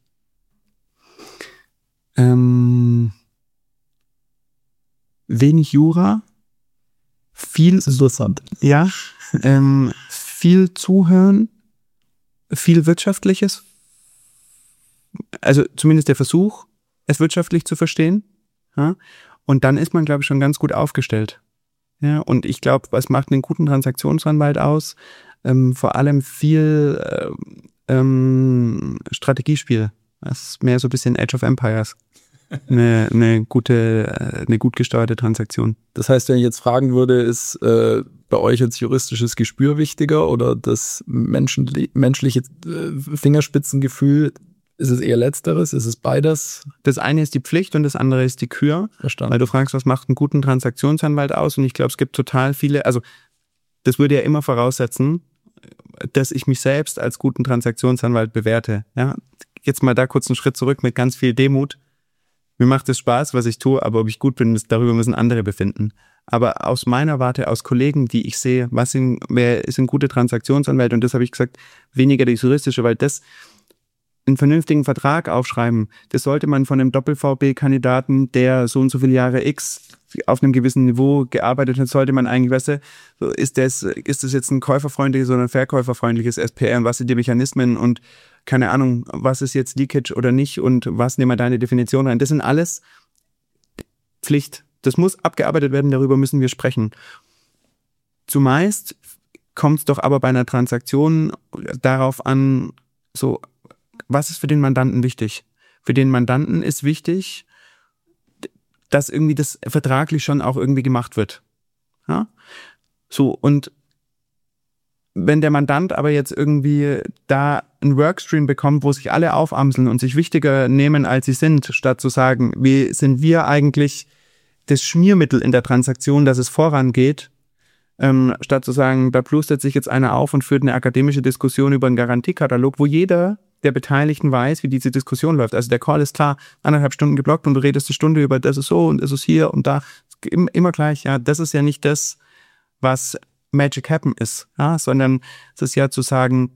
[SPEAKER 2] Wenig Jura, viel
[SPEAKER 1] interessant.
[SPEAKER 2] Ja, viel Zuhören, viel Wirtschaftliches, also zumindest der Versuch, es wirtschaftlich zu verstehen, ja? Und dann ist man, glaube ich, schon ganz gut aufgestellt. Ja, und ich glaube, was macht einen guten Transaktionsanwalt aus? Vor allem viel Strategiespiel. Das ist mehr so ein bisschen Age of Empires. Eine gut gesteuerte Transaktion.
[SPEAKER 1] Das heißt, wenn ich jetzt fragen würde, ist bei euch jetzt juristisches Gespür wichtiger oder das menschliche Fingerspitzengefühl? Ist es eher Letzteres? Ist es beides?
[SPEAKER 2] Das eine ist die Pflicht und das andere ist die Kür.
[SPEAKER 1] Verstanden.
[SPEAKER 2] Weil du fragst, was macht einen guten Transaktionsanwalt aus? Und ich glaube, es gibt total viele, also das würde ja immer voraussetzen, dass ich mich selbst als guten Transaktionsanwalt bewerte. Ja? Jetzt mal da kurz einen Schritt zurück mit ganz viel Demut. Mir macht es Spaß, was ich tue, aber ob ich gut bin, darüber müssen andere befinden. Aber aus meiner Warte, aus Kollegen, die ich sehe, wer ist ein guter Transaktionsanwalt? Und das habe ich gesagt, weniger das Juristische, weil das einen vernünftigen Vertrag aufschreiben, das sollte man von einem Doppel-VB-Kandidaten, der so und so viele Jahre X auf einem gewissen Niveau gearbeitet hat, sollte man eigentlich, weißt du, ist das jetzt ein käuferfreundliches oder ein verkäuferfreundliches SPR und was sind die Mechanismen und keine Ahnung, was ist jetzt Leakage oder nicht und was nehmen wir da in die Definition rein. Das sind alles Pflicht. Das muss abgearbeitet werden, darüber müssen wir sprechen. Zumeist kommt es doch aber bei einer Transaktion darauf an, so, was ist für den Mandanten wichtig? Für den Mandanten ist wichtig, dass irgendwie das vertraglich schon auch irgendwie gemacht wird. Ja? So, und wenn der Mandant aber jetzt irgendwie da einen Workstream bekommt, wo sich alle aufamseln und sich wichtiger nehmen, als sie sind, statt zu sagen, wie sind wir eigentlich das Schmiermittel in der Transaktion, dass es vorangeht, statt zu sagen, da plustert sich jetzt einer auf und führt eine akademische Diskussion über einen Garantiekatalog, wo jeder der Beteiligten weiß, wie diese Diskussion läuft. Also der Call ist klar, 1,5 Stunden geblockt und du redest eine Stunde über das ist so und das ist hier und da. Immer gleich, ja, das ist ja nicht das, was Magic Happen ist, ja, sondern es ist ja zu sagen,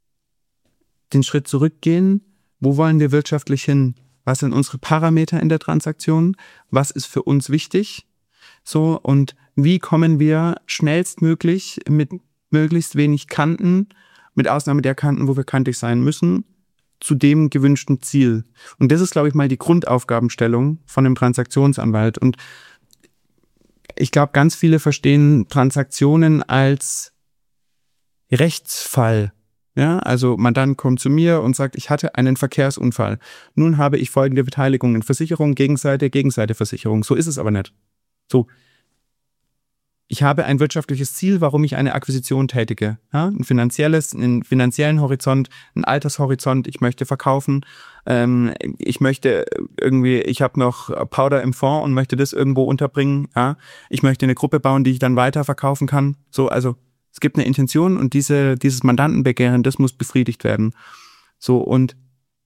[SPEAKER 2] den Schritt zurückgehen, wo wollen wir wirtschaftlich hin? Was sind unsere Parameter in der Transaktion? Was ist für uns wichtig? So, und wie kommen wir schnellstmöglich mit möglichst wenig Kanten, mit Ausnahme der Kanten, wo wir kantig sein müssen, zu dem gewünschten Ziel? Und das ist, glaube ich, mal die Grundaufgabenstellung von einem Transaktionsanwalt. Und ich glaube, ganz viele verstehen Transaktionen als Rechtsfall. Ja, also Mandant kommt zu mir und sagt, ich hatte einen Verkehrsunfall. Nun habe ich folgende Beteiligungen: Versicherung, Gegenseite, Gegenseiteversicherung. So ist es aber nicht. So, ich habe ein wirtschaftliches Ziel, warum ich eine Akquisition tätige. Ja, einen finanziellen Horizont, einen Altershorizont. Ich möchte verkaufen. Ich habe noch Powder im Fonds und möchte das irgendwo unterbringen. Ja, ich möchte eine Gruppe bauen, die ich dann weiter verkaufen kann. So, also es gibt eine Intention und dieses Mandantenbegehren, das muss befriedigt werden. So, und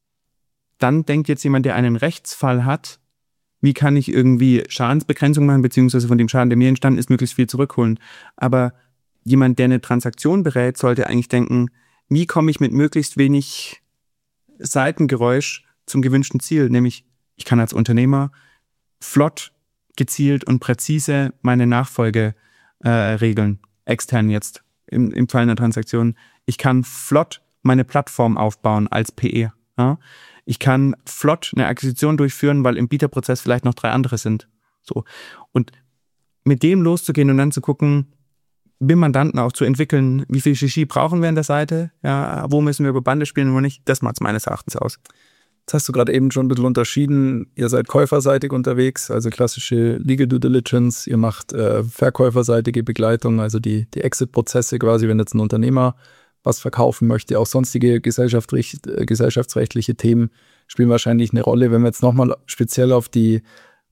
[SPEAKER 2] dann denkt jetzt jemand, der einen Rechtsfall hat, wie kann ich irgendwie Schadensbegrenzung machen, beziehungsweise von dem Schaden, der mir entstanden ist, möglichst viel zurückholen. Aber jemand, der eine Transaktion berät, sollte eigentlich denken, wie komme ich mit möglichst wenig Seitengeräusch zum gewünschten Ziel? Nämlich, ich kann als Unternehmer flott, gezielt und präzise meine Nachfolge regeln. Extern jetzt, im Fall einer Transaktion. Ich kann flott meine Plattform aufbauen als PE. Ja? Ich kann flott eine Akquisition durchführen, weil im Bieterprozess vielleicht noch 3 andere sind. So. Und mit dem loszugehen und dann zu gucken, mit Mandanten auch zu entwickeln, wie viel Shishi brauchen wir an der Seite, ja, wo müssen wir über Bande spielen, wo nicht, das macht es meines Erachtens aus.
[SPEAKER 1] Das hast du gerade eben schon ein bisschen unterschieden. Ihr seid käuferseitig unterwegs, also klassische Legal Due Diligence. Ihr macht verkäuferseitige Begleitung, also die Exit-Prozesse quasi, wenn jetzt ein Unternehmer was verkaufen möchte. Auch sonstige gesellschaftsrechtliche Themen spielen wahrscheinlich eine Rolle. Wenn wir jetzt nochmal speziell auf die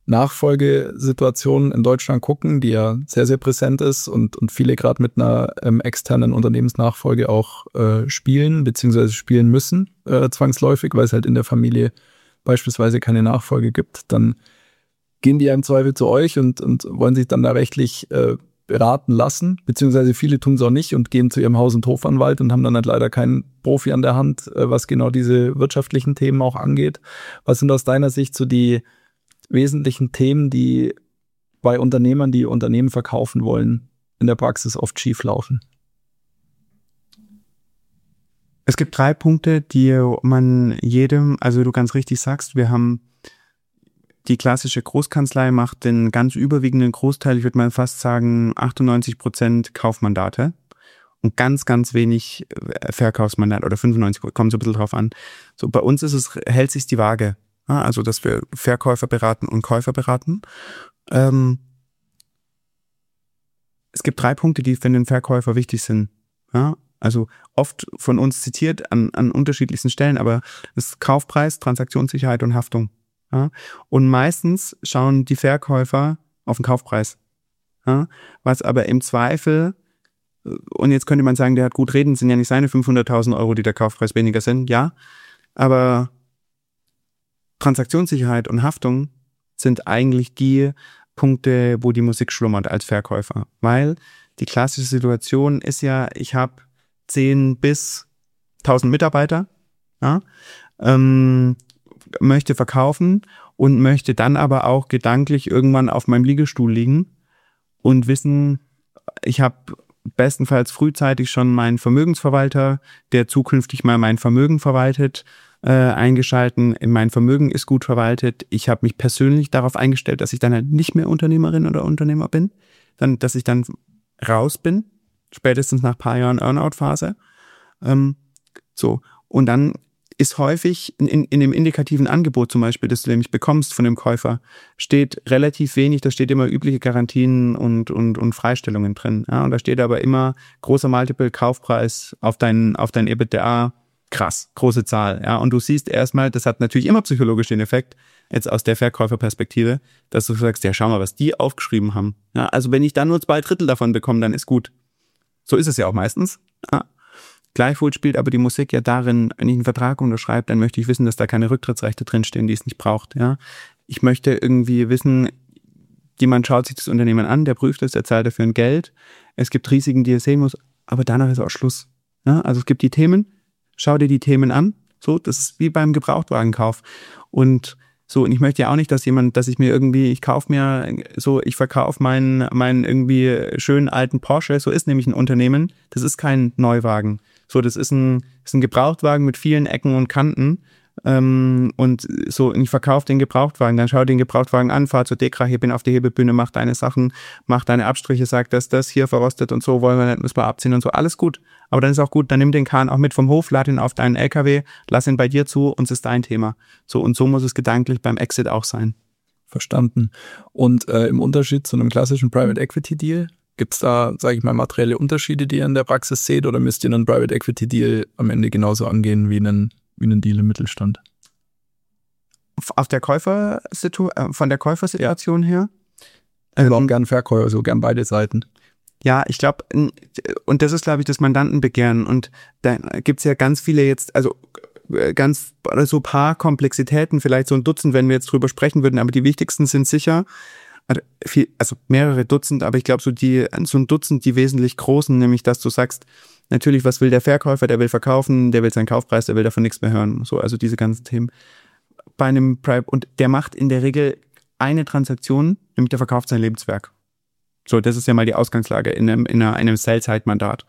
[SPEAKER 1] Nachfolgesituation in Deutschland gucken, die ja sehr, sehr präsent ist und viele gerade mit einer externen Unternehmensnachfolge auch spielen, beziehungsweise spielen müssen, zwangsläufig, weil es halt in der Familie beispielsweise keine Nachfolge gibt, dann gehen die ja im Zweifel zu euch und wollen sich dann da rechtlich beraten lassen, beziehungsweise viele tun es auch nicht und gehen zu ihrem Haus- und Hofanwalt und haben dann halt leider keinen Profi an der Hand, was genau diese wirtschaftlichen Themen auch angeht. Was sind aus deiner Sicht so die wesentlichen Themen, die bei Unternehmern, die Unternehmen verkaufen wollen, in der Praxis oft schief laufen?
[SPEAKER 2] Es gibt 3 Punkte, die man jedem, also du ganz richtig sagst, wir haben die klassische Großkanzlei macht den ganz überwiegenden Großteil, ich würde mal fast sagen 98% Kaufmandate und ganz, ganz wenig Verkaufsmandate oder 95%, kommt so ein bisschen drauf an. So bei uns hält sich die Waage. Ja, also, dass wir Verkäufer beraten und Käufer beraten. Es gibt 3 Punkte, die für den Verkäufer wichtig sind. Ja, also oft von uns zitiert an unterschiedlichsten Stellen, aber das ist Kaufpreis, Transaktionssicherheit und Haftung. Ja, und meistens schauen die Verkäufer auf den Kaufpreis. Ja, was aber im Zweifel, und jetzt könnte man sagen, der hat gut reden, sind ja nicht seine 500.000 Euro, die der Kaufpreis weniger sind, ja, aber Transaktionssicherheit und Haftung sind eigentlich die Punkte, wo die Musik schlummert als Verkäufer. Weil die klassische Situation ist ja, ich habe 10 bis 1000 Mitarbeiter, ja, möchte verkaufen und möchte dann aber auch gedanklich irgendwann auf meinem Liegestuhl liegen und wissen, ich habe bestenfalls frühzeitig schon meinen Vermögensverwalter, der zukünftig mal mein Vermögen verwaltet, eingeschalten. Mein Vermögen ist gut verwaltet. Ich habe mich persönlich darauf eingestellt, dass ich dann halt nicht mehr Unternehmerin oder Unternehmer bin, dass ich dann raus bin, spätestens nach ein paar Jahren Earnout-Phase. So. Und dann ist häufig in dem indikativen Angebot zum Beispiel, das du nämlich bekommst von dem Käufer, steht relativ wenig, da steht immer übliche Garantien und Freistellungen drin. Ja, und da steht aber immer großer Multiple Kaufpreis auf dein EBITDA, krass, große Zahl. Ja, und du siehst erstmal, das hat natürlich immer psychologisch den Effekt, jetzt aus der Verkäuferperspektive, dass du sagst, ja, schau mal, was die aufgeschrieben haben. Ja, also wenn ich dann nur 2/3 davon bekomme, dann ist gut. So ist es ja auch meistens. Ja. Gleichwohl spielt aber die Musik ja darin, wenn ich einen Vertrag unterschreibe, dann möchte ich wissen, dass da keine Rücktrittsrechte drinstehen, die es nicht braucht. Ja? Ich möchte irgendwie wissen, jemand schaut sich das Unternehmen an, der prüft es, der zahlt dafür ein Geld. Es gibt Risiken, die er sehen muss, aber danach ist auch Schluss. Ja? Also es gibt die Themen, schau dir die Themen an. So, das ist wie beim Gebrauchtwagenkauf. Und ich möchte ja auch nicht, ich verkaufe meinen irgendwie schönen alten Porsche, so ist nämlich ein Unternehmen, das ist kein Neuwagen. So, das ist ein Gebrauchtwagen mit vielen Ecken und Kanten. Und ich verkaufe den Gebrauchtwagen, dann schau den Gebrauchtwagen an, fahr zur Dekra, hier bin auf der Hebebühne, mach deine Sachen, mach deine Abstriche, sag, dass das hier verrostet und so, wollen wir nicht, müssen wir abziehen und so, alles gut. Aber dann ist auch gut, dann nimm den Kahn auch mit vom Hof, lad ihn auf deinen LKW, lass ihn bei dir zu und es ist dein Thema. So, und so muss es gedanklich beim Exit auch sein.
[SPEAKER 1] Verstanden. Und im Unterschied zu einem klassischen Private Equity Deal, gibt es da, sage ich mal, materielle Unterschiede, die ihr in der Praxis seht, oder müsst ihr einen Private Equity Deal am Ende genauso angehen wie einen Deal im Mittelstand?
[SPEAKER 2] Von der Käufersituation her?
[SPEAKER 1] Wir haben gern Verkäufer, so gern beide Seiten.
[SPEAKER 2] Ja, ich glaube, und das ist, glaube ich, das Mandantenbegehren. Und da gibt's ja ganz viele jetzt, so paar Komplexitäten, vielleicht so ein Dutzend, wenn wir jetzt drüber sprechen würden, aber die wichtigsten sind sicher, also mehrere Dutzend, aber ich glaube so ein Dutzend, die wesentlich großen, nämlich dass du sagst, natürlich, was will der Verkäufer, der will verkaufen, der will seinen Kaufpreis, der will davon nichts mehr hören. So, also diese ganzen Themen. Bei einem Private, und der macht in der Regel eine Transaktion, nämlich der verkauft sein Lebenswerk. So, das ist ja mal die Ausgangslage in einem Sell-Side-Mandat.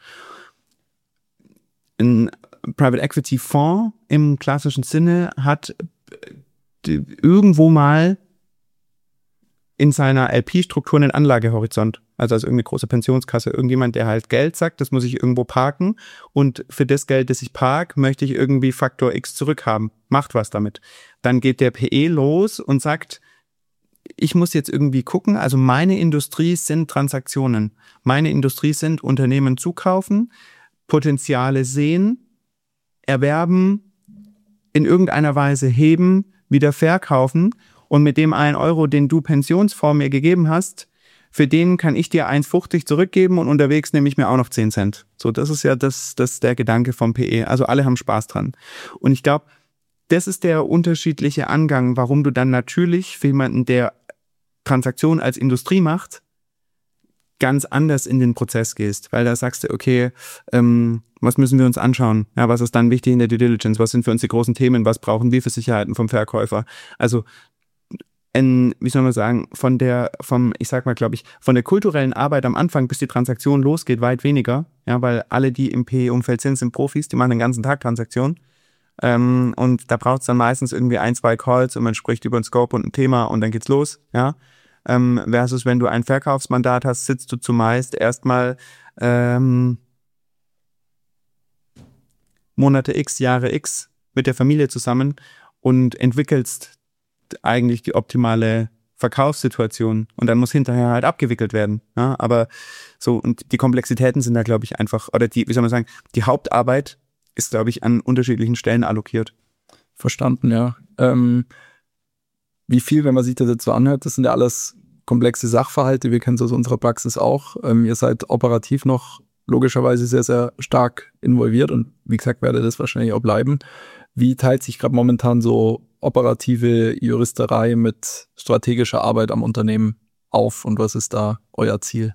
[SPEAKER 2] Ein Private Equity Fonds im klassischen Sinne hat irgendwo mal in seiner LP-Struktur einen Anlagehorizont. Also irgendeine große Pensionskasse, irgendjemand, der halt Geld sagt, das muss ich irgendwo parken und für das Geld, das ich park, möchte ich irgendwie Faktor X zurückhaben. Macht was damit. Dann geht der PE los und sagt, ich muss jetzt irgendwie gucken, also meine Industrie sind Transaktionen. Meine Industrie sind Unternehmen zukaufen, Potenziale sehen, erwerben, in irgendeiner Weise heben, wieder verkaufen und mit dem 1 Euro, den du Pensionsfonds mir gegeben hast, für den kann ich dir 1,50 zurückgeben und unterwegs nehme ich mir auch noch 10 Cent. So, das ist ja das der Gedanke vom PE. Also alle haben Spaß dran. Und ich glaube, das ist der unterschiedliche Angang, warum du dann natürlich für jemanden, der Transaktionen als Industrie macht, ganz anders in den Prozess gehst. Weil da sagst du, okay, was müssen wir uns anschauen? Ja, was ist dann wichtig in der Due Diligence? Was sind für uns die großen Themen? Was brauchen wir für Sicherheiten vom Verkäufer? Also wie soll man sagen, von der kulturellen Arbeit am Anfang, bis die Transaktion losgeht, weit weniger, ja, weil alle, die im PE-Umfeld sind Profis, die machen den ganzen Tag Transaktionen, und da braucht es dann meistens irgendwie 1, 2 Calls und man spricht über ein Scope und ein Thema und dann geht's los, ja, versus wenn du ein Verkaufsmandat hast, sitzt du zumeist erstmal Monate X, Jahre X mit der Familie zusammen und entwickelst eigentlich die optimale Verkaufssituation und dann muss hinterher halt abgewickelt werden. Ja, aber so, und die Komplexitäten sind da, glaube ich, einfach, oder die Hauptarbeit ist, glaube ich, an unterschiedlichen Stellen allokiert.
[SPEAKER 1] Verstanden, ja. Wie viel, wenn man sich das jetzt so anhört, das sind ja alles komplexe Sachverhalte, wir kennen es aus unserer Praxis auch. Ihr seid operativ noch logischerweise sehr, sehr stark involviert und wie gesagt, werde das wahrscheinlich auch bleiben. Wie teilt sich gerade momentan so operative Juristerei mit strategischer Arbeit am Unternehmen auf und was ist da euer Ziel?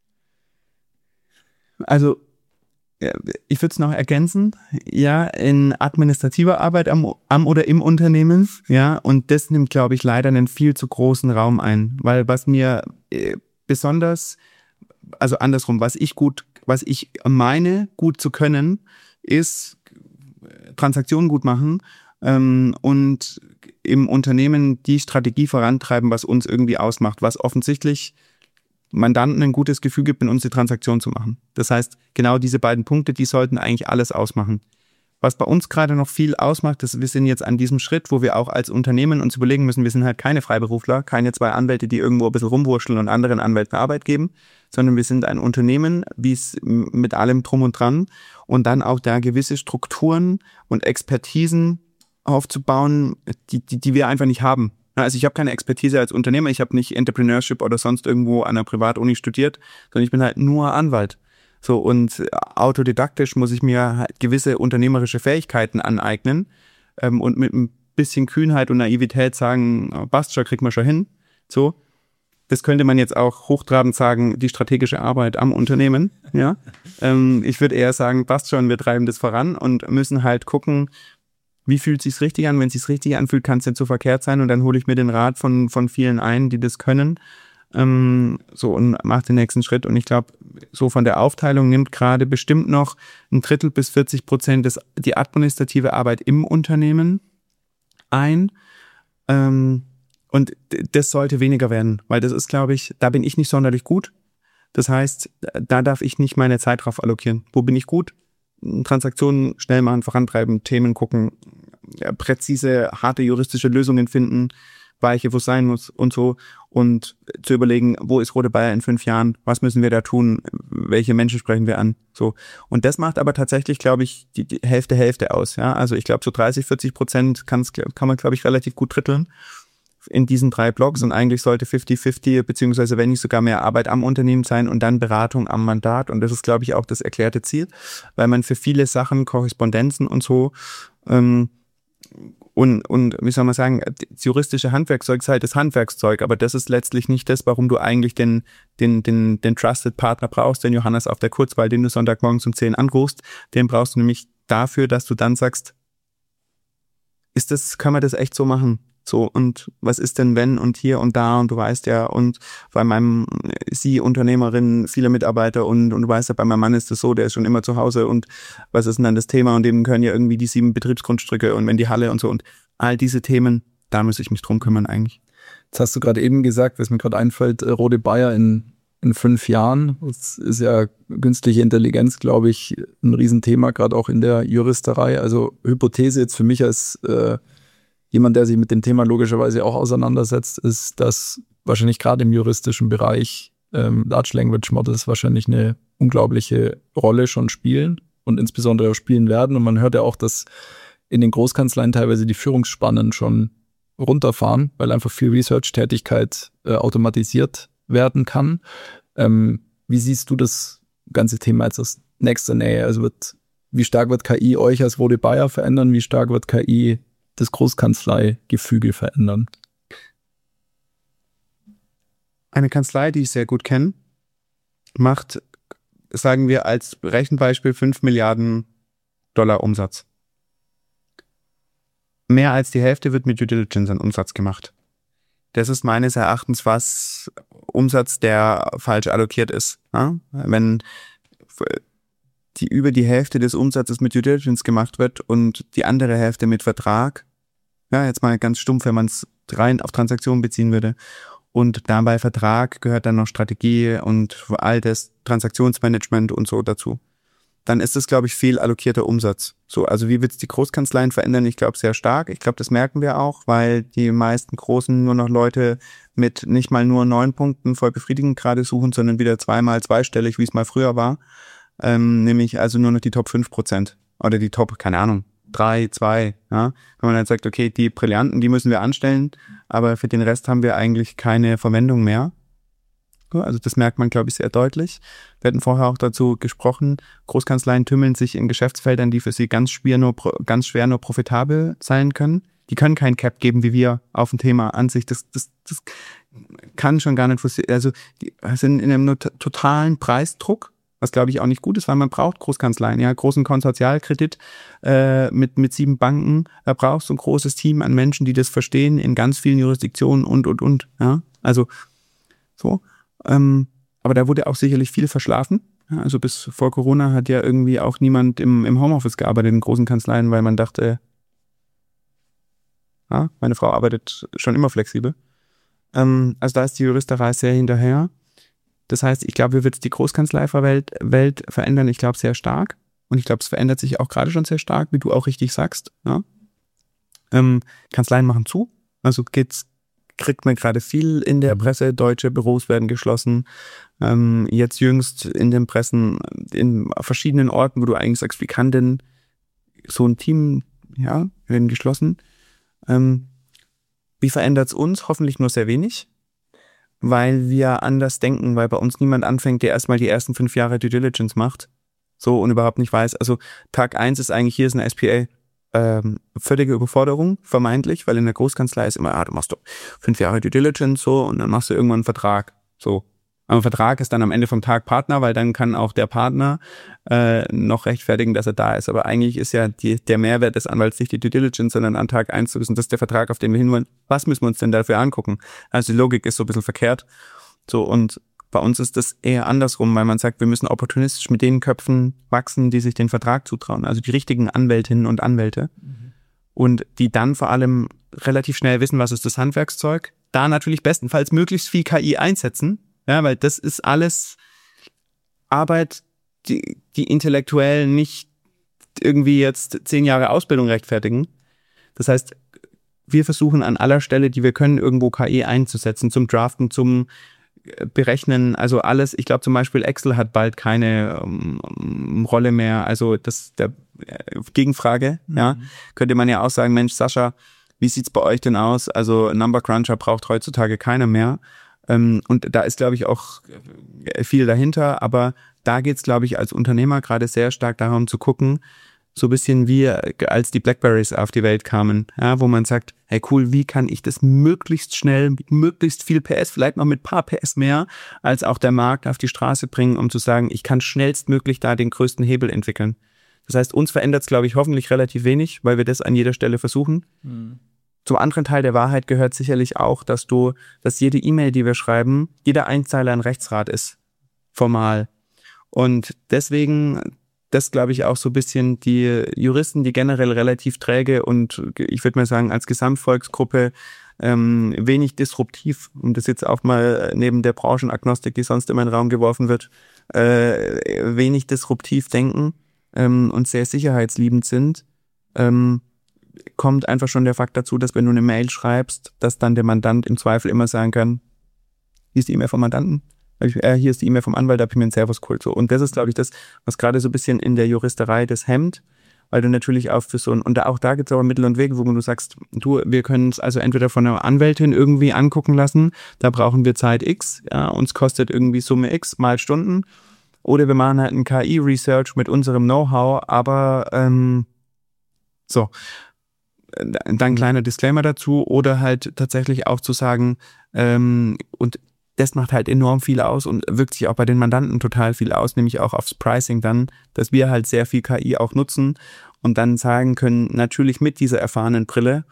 [SPEAKER 2] Also ich würde es noch ergänzen, ja, in administrativer Arbeit am oder im Unternehmen, ja, und das nimmt, glaube ich, leider einen viel zu großen Raum ein, weil was mir besonders, also andersrum, was ich meine, gut zu können, ist Transaktionen gut machen und im Unternehmen die Strategie vorantreiben, was uns irgendwie ausmacht, was offensichtlich Mandanten ein gutes Gefühl gibt, mit uns die Transaktion zu machen. Das heißt, genau diese beiden Punkte, die sollten eigentlich alles ausmachen. Was bei uns gerade noch viel ausmacht, ist, wir sind jetzt an diesem Schritt, wo wir auch als Unternehmen uns überlegen müssen, wir sind halt keine Freiberufler, keine 2 Anwälte, die irgendwo ein bisschen rumwurschteln und anderen Anwälten Arbeit geben, sondern wir sind ein Unternehmen, wie es mit allem drum und dran und dann auch da gewisse Strukturen und Expertisen aufzubauen, die wir einfach nicht haben. Also ich habe keine Expertise als Unternehmer, ich habe nicht Entrepreneurship oder sonst irgendwo an einer Privatuni studiert, sondern ich bin halt nur Anwalt. So, und autodidaktisch muss ich mir halt gewisse unternehmerische Fähigkeiten aneignen und mit ein bisschen Kühnheit und Naivität sagen, passt schon, kriegt man schon hin. So. Das könnte man jetzt auch hochtrabend sagen, die strategische Arbeit am Unternehmen. Ja, ich würde eher sagen, passt schon, wir treiben das voran und müssen halt gucken, wie fühlt es sich richtig an. Wenn es sich richtig anfühlt, kann es nicht so verkehrt sein und dann hole ich mir den Rat von vielen ein, die das können. So und mache den nächsten Schritt. Und ich glaube, so von der Aufteilung nimmt gerade bestimmt noch 1/3 bis 40% die administrative Arbeit im Unternehmen ein. Und das sollte weniger werden, weil das ist, glaube ich, da bin ich nicht sonderlich gut. Das heißt, da darf ich nicht meine Zeit drauf allokieren. Wo bin ich gut? Transaktionen schnell machen, vorantreiben, Themen gucken, ja, präzise, harte juristische Lösungen finden, weiche, wo es sein muss und so. Und zu überlegen, wo ist Rode Bayer in 5 Jahren? Was müssen wir da tun? Welche Menschen sprechen wir an? So. Und das macht aber tatsächlich, glaube ich, die Hälfte aus. Ja, also ich glaube, so 30-40% kann man, glaube ich, relativ gut dritteln in diesen 3 Blocks und eigentlich sollte 50-50 beziehungsweise wenn nicht sogar mehr Arbeit am Unternehmen sein und dann Beratung am Mandat und das ist, glaube ich, auch das erklärte Ziel, weil man für viele Sachen, Korrespondenzen und so und wie soll man sagen, das juristische Handwerkszeug ist halt das Handwerkszeug, aber das ist letztlich nicht das, warum du eigentlich den Trusted Partner brauchst, den Johannes auf der Kurzwahl, den du Sonntagmorgens um 10 anrufst, den brauchst du nämlich dafür, dass du dann sagst, kann man das echt so machen? So, und was ist denn wenn und hier und da und du weißt ja, und bei meinem Unternehmerin, viele Mitarbeiter und du weißt ja, bei meinem Mann ist das so, der ist schon immer zu Hause und was ist denn dann das Thema und dem gehören ja irgendwie die 7 Betriebsgrundstücke und wenn die Halle und so und all diese Themen, da muss ich mich drum kümmern eigentlich.
[SPEAKER 1] Jetzt hast du gerade eben gesagt, was mir gerade einfällt, Rode Bayer in 5 Jahren, das ist ja künstliche Intelligenz, glaube ich, ein Riesenthema, gerade auch in der Juristerei, also Hypothese jetzt für mich als jemand, der sich mit dem Thema logischerweise auch auseinandersetzt, ist, dass wahrscheinlich gerade im juristischen Bereich Large Language Models wahrscheinlich eine unglaubliche Rolle schon spielen und insbesondere auch spielen werden. Und man hört ja auch, dass in den Großkanzleien teilweise die Führungsspannen schon runterfahren, weil einfach viel Research-Tätigkeit automatisiert werden kann. Wie siehst du das ganze Thema jetzt aus nächster Nähe? Also wie stark wird KI euch als Rode Bayer verändern? Wie stark wird KI das Großkanzlei-Gefüge verändern?
[SPEAKER 2] Eine Kanzlei, die ich sehr gut kenne, macht, sagen wir als Rechenbeispiel, 5 Milliarden Dollar Umsatz. Mehr als die Hälfte wird mit Due Diligence an Umsatz gemacht. Das ist meines Erachtens was Umsatz, der falsch allokiert ist. Ja? Wenn über die Hälfte des Umsatzes mit Due Diligence gemacht wird und die andere Hälfte mit Vertrag, ja, jetzt mal ganz stumpf, wenn man es rein auf Transaktionen beziehen würde, und dabei Vertrag gehört dann noch Strategie und all das Transaktionsmanagement und so dazu. Dann ist es, glaube ich, viel allokierter Umsatz. So, also wie wird es die Großkanzleien verändern? Ich glaube, sehr stark. Ich glaube, das merken wir auch, weil die meisten Großen nur noch Leute mit nicht mal nur 9 Punkten voll befriedigend gerade suchen, sondern wieder zweistellig, wie es mal früher war. Nämlich also nur noch die Top 5% oder die Top, keine Ahnung, 3, 2, ja. Wenn man dann sagt, okay, die Brillanten, die müssen wir anstellen, aber für den Rest haben wir eigentlich keine Verwendung mehr. Also das merkt man, glaube ich, sehr deutlich. Wir hatten vorher auch dazu gesprochen, Großkanzleien tümmeln sich in Geschäftsfeldern, die für sie ganz schwer nur profitabel sein können. Die können kein Cap geben, wie wir auf ein Thema an sich. Das kann schon gar nicht, also die sind in einem totalen Preisdruck, was glaube ich auch nicht gut ist, weil man braucht Großkanzleien, ja, großen Konsortialkredit mit 7 Banken, da brauchst du ein großes Team an Menschen, die das verstehen, in ganz vielen Jurisdiktionen und, ja, also so. Aber da wurde auch sicherlich viel verschlafen. Ja, also bis vor Corona hat ja irgendwie auch niemand im Homeoffice gearbeitet in großen Kanzleien, weil man dachte, ja, meine Frau arbeitet schon immer flexibel. Also da ist die Juristerei sehr hinterher. Das heißt, ich glaube, wie wird es die Großkanzlei-Welt verändern? Ich glaube, sehr stark. Und ich glaube, es verändert sich auch gerade schon sehr stark, wie du auch richtig sagst. Ja? Kanzleien machen zu. Also kriegt man gerade viel in der Presse, deutsche Büros werden geschlossen. Jetzt jüngst in den Pressen, in verschiedenen Orten, wo du eigentlich sagst, wie kann denn so ein Team, ja, werden geschlossen. Wie verändert es uns? Hoffentlich nur sehr wenig. weil wir anders denken, weil bei uns niemand anfängt, der erstmal die ersten 5 Jahre Due Diligence macht, so und überhaupt nicht weiß. Also Tag 1 ist eigentlich, hier ist eine SPA, völlige Überforderung, vermeintlich, weil in der Großkanzlei ist immer, du machst doch 5 Jahre Due Diligence, so, und dann machst du irgendwann einen Vertrag, so. Aber ein Vertrag ist dann am Ende vom Tag Partner, weil dann kann auch der Partner noch rechtfertigen, dass er da ist. Aber eigentlich ist ja der Mehrwert des Anwalts nicht die Due Diligence, sondern an Tag 1 zu wissen, das ist der Vertrag, auf den wir hinwollen. Was müssen wir uns denn dafür angucken? Also die Logik ist so ein bisschen verkehrt. So, und bei uns ist das eher andersrum, weil man sagt, wir müssen opportunistisch mit den Köpfen wachsen, die sich den Vertrag zutrauen. Also die richtigen Anwältinnen und Anwälte. Mhm. Und die dann vor allem relativ schnell wissen, was ist das Handwerkszeug. Da natürlich bestenfalls möglichst viel KI einsetzen. Ja, weil das ist alles Arbeit, die intellektuell nicht irgendwie jetzt 10 Jahre Ausbildung rechtfertigen. Das heißt, wir versuchen an aller Stelle, die wir können, irgendwo KI einzusetzen, zum Draften, zum Berechnen, also alles. Ich glaube zum Beispiel Excel hat bald keine Rolle mehr. Also das der Gegenfrage, ja, könnte man ja auch sagen, Mensch, Sascha, wie sieht's bei euch denn aus? Also Number Cruncher braucht heutzutage keiner mehr. Und da ist, glaube ich, auch viel dahinter. Aber da geht's, glaube ich, als Unternehmer gerade sehr stark darum zu gucken, so ein bisschen wie als die Blackberries auf die Welt kamen, ja, wo man sagt, hey cool, wie kann ich das möglichst schnell, mit möglichst viel PS, vielleicht noch mit ein paar PS mehr, als auch der Markt auf die Straße bringen, um zu sagen, ich kann schnellstmöglich da den größten Hebel entwickeln. Das heißt, uns verändert es, glaube ich, hoffentlich relativ wenig, weil wir das an jeder Stelle versuchen. Mhm. Zum anderen Teil der Wahrheit gehört sicherlich auch, dass jede E-Mail, die wir schreiben, jeder Einzeiler ein Rechtsrat ist, formal. Und deswegen, das glaube ich auch so ein bisschen die Juristen, die generell relativ träge und ich würde mal sagen als Gesamtvolksgruppe wenig disruptiv, um das jetzt auch mal neben der Branchenagnostik, die sonst immer in den Raum geworfen wird, wenig disruptiv denken und sehr sicherheitsliebend sind, kommt einfach schon der Fakt dazu, dass wenn du eine Mail schreibst, dass dann der Mandant im Zweifel immer sagen kann, hier ist die E-Mail vom Mandanten, hier ist die E-Mail vom Anwalt, da habe ich mir einen Servus-Kult. So. Und das ist, glaube ich, das, was gerade so ein bisschen in der Juristerei das hemmt, weil du natürlich auch für so ein, und auch da gibt es aber Mittel und Wege, wo du sagst, wir können es also entweder von einer Anwältin irgendwie angucken lassen, da brauchen wir Zeit X, ja, uns kostet irgendwie Summe X mal Stunden, oder wir machen halt ein KI-Research mit unserem Know-how, aber so. Dann ein kleiner Disclaimer dazu oder halt tatsächlich auch zu sagen, und das macht halt enorm viel aus und wirkt sich auch bei den Mandanten total viel aus, nämlich auch aufs Pricing dann, dass wir halt sehr viel KI auch nutzen und dann sagen können, natürlich mit dieser erfahrenen Brille,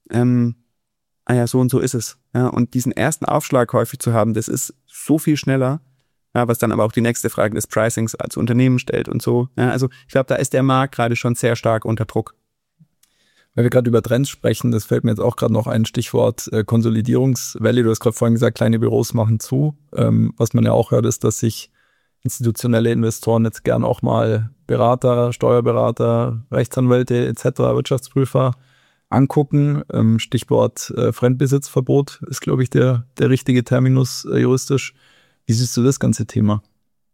[SPEAKER 2] ja, so und so ist es. Ja, und diesen ersten Aufschlag häufig zu haben, das ist so viel schneller, ja, was dann aber auch die nächste Frage des Pricings als Unternehmen stellt und so. Ja, also ich glaube, da ist der Markt gerade schon sehr stark unter Druck.
[SPEAKER 1] Weil wir gerade über Trends sprechen, das fällt mir jetzt auch gerade noch ein Stichwort Konsolidierungswelle. Du hast gerade vorhin gesagt, kleine Büros machen zu. Was man ja auch hört, ist, dass sich institutionelle Investoren jetzt gern auch mal Berater, Steuerberater, Rechtsanwälte etc., Wirtschaftsprüfer angucken. Stichwort Fremdbesitzverbot ist, glaube ich, der richtige Terminus juristisch. Wie siehst du das ganze Thema?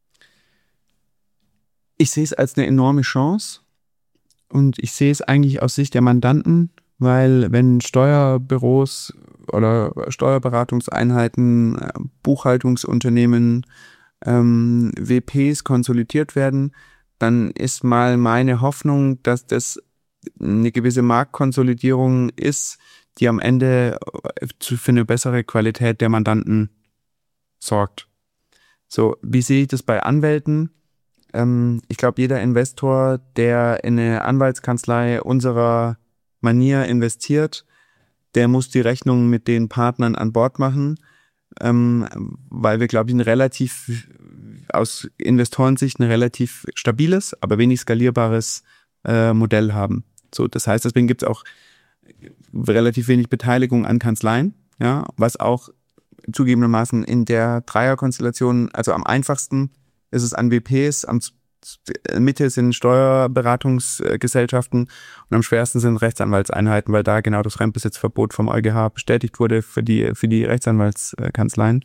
[SPEAKER 2] Ich sehe es als eine enorme Chance. Und ich sehe es eigentlich aus Sicht der Mandanten, weil wenn Steuerbüros oder Steuerberatungseinheiten, Buchhaltungsunternehmen, WPs konsolidiert werden, dann ist mal meine Hoffnung, dass das eine gewisse Marktkonsolidierung ist, die am Ende für eine bessere Qualität der Mandanten sorgt. So, wie sehe ich das bei Anwälten? Ich glaube, jeder Investor, der in eine Anwaltskanzlei unserer Manier investiert, der muss die Rechnung mit den Partnern an Bord machen, weil wir, glaube ich, aus Investorensicht ein relativ stabiles, aber wenig skalierbares Modell haben. So, das heißt, deswegen gibt es auch relativ wenig Beteiligung an Kanzleien, ja, was auch zugegebenermaßen in der Dreierkonstellation, also am einfachsten ist es an WPs, am Mitte sind Steuerberatungsgesellschaften und am schwersten sind Rechtsanwaltseinheiten, weil da genau das Fremdbesitzverbot vom EuGH bestätigt wurde für die Rechtsanwaltskanzleien.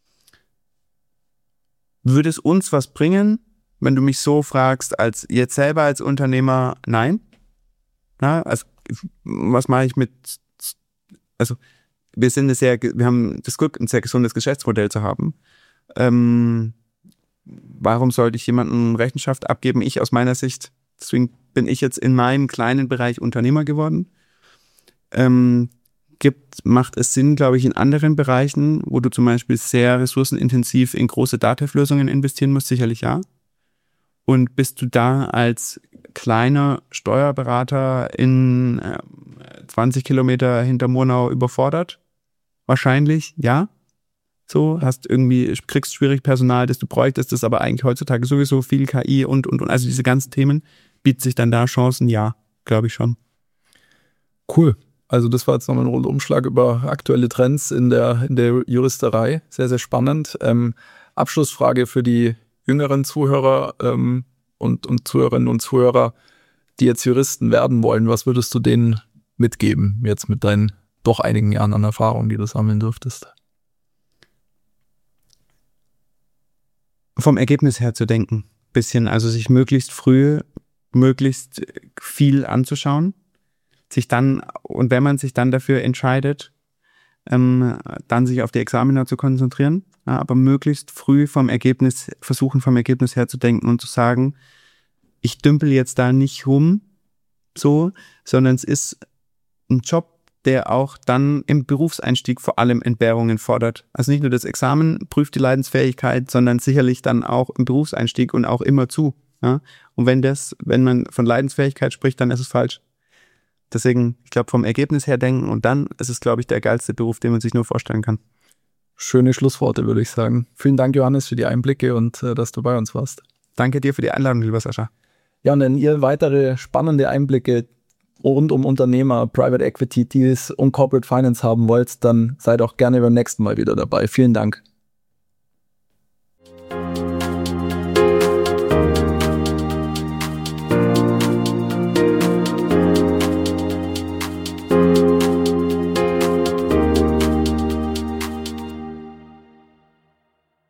[SPEAKER 2] Würde es uns was bringen, wenn du mich so fragst, als jetzt selber als Unternehmer? Nein. Na, also was mache ich mit, also wir haben das Glück, ein sehr gesundes Geschäftsmodell zu haben. Warum sollte ich jemandem Rechenschaft abgeben? Ich aus meiner Sicht, deswegen bin ich jetzt in meinem kleinen Bereich Unternehmer geworden. Macht es Sinn, glaube ich, in anderen Bereichen, wo du zum Beispiel sehr ressourcenintensiv in große Datev-Lösungen investieren musst? Sicherlich ja. Und bist du da als kleiner Steuerberater in 20 Kilometer hinter Murnau überfordert? Wahrscheinlich, ja. So, kriegst schwierig Personal, das du bräuchtest, das aber eigentlich heutzutage sowieso viel KI und. Also diese ganzen Themen, bietet sich dann da Chancen? Ja, glaube ich schon.
[SPEAKER 1] Cool. Also das war jetzt nochmal ein Rundumschlag über aktuelle Trends in der Juristerei. Sehr, sehr spannend. Abschlussfrage für die jüngeren Zuhörer und Zuhörerinnen und Zuhörer, die jetzt Juristen werden wollen. Was würdest du denen mitgeben, jetzt mit deinen doch einigen Jahren an Erfahrung, die du sammeln durftest?
[SPEAKER 2] Vom Ergebnis her zu denken, bisschen, also sich möglichst früh, möglichst viel anzuschauen, und wenn man sich dann dafür entscheidet, dann sich auf die Examina zu konzentrieren, ja, aber möglichst früh vom Ergebnis her zu denken und zu sagen, ich dümpel jetzt da nicht rum, so, sondern es ist ein Job, der auch dann im Berufseinstieg vor allem Entbehrungen fordert. Also nicht nur das Examen prüft die Leidensfähigkeit, sondern sicherlich dann auch im Berufseinstieg und auch immer zu. Ja? Und wenn man von Leidensfähigkeit spricht, dann ist es falsch. Deswegen, ich glaube, vom Ergebnis her denken und dann ist es, glaube ich, der geilste Beruf, den man sich nur vorstellen kann.
[SPEAKER 1] Schöne Schlussworte, würde ich sagen. Vielen Dank, Johannes, für die Einblicke und dass du bei uns warst.
[SPEAKER 2] Danke dir für die Einladung, lieber Sascha.
[SPEAKER 1] Ja, und wenn ihr weitere spannende Einblicke rund um Unternehmer, Private Equity Deals und Corporate Finance haben wollt, dann seid auch gerne beim nächsten Mal wieder dabei. Vielen Dank.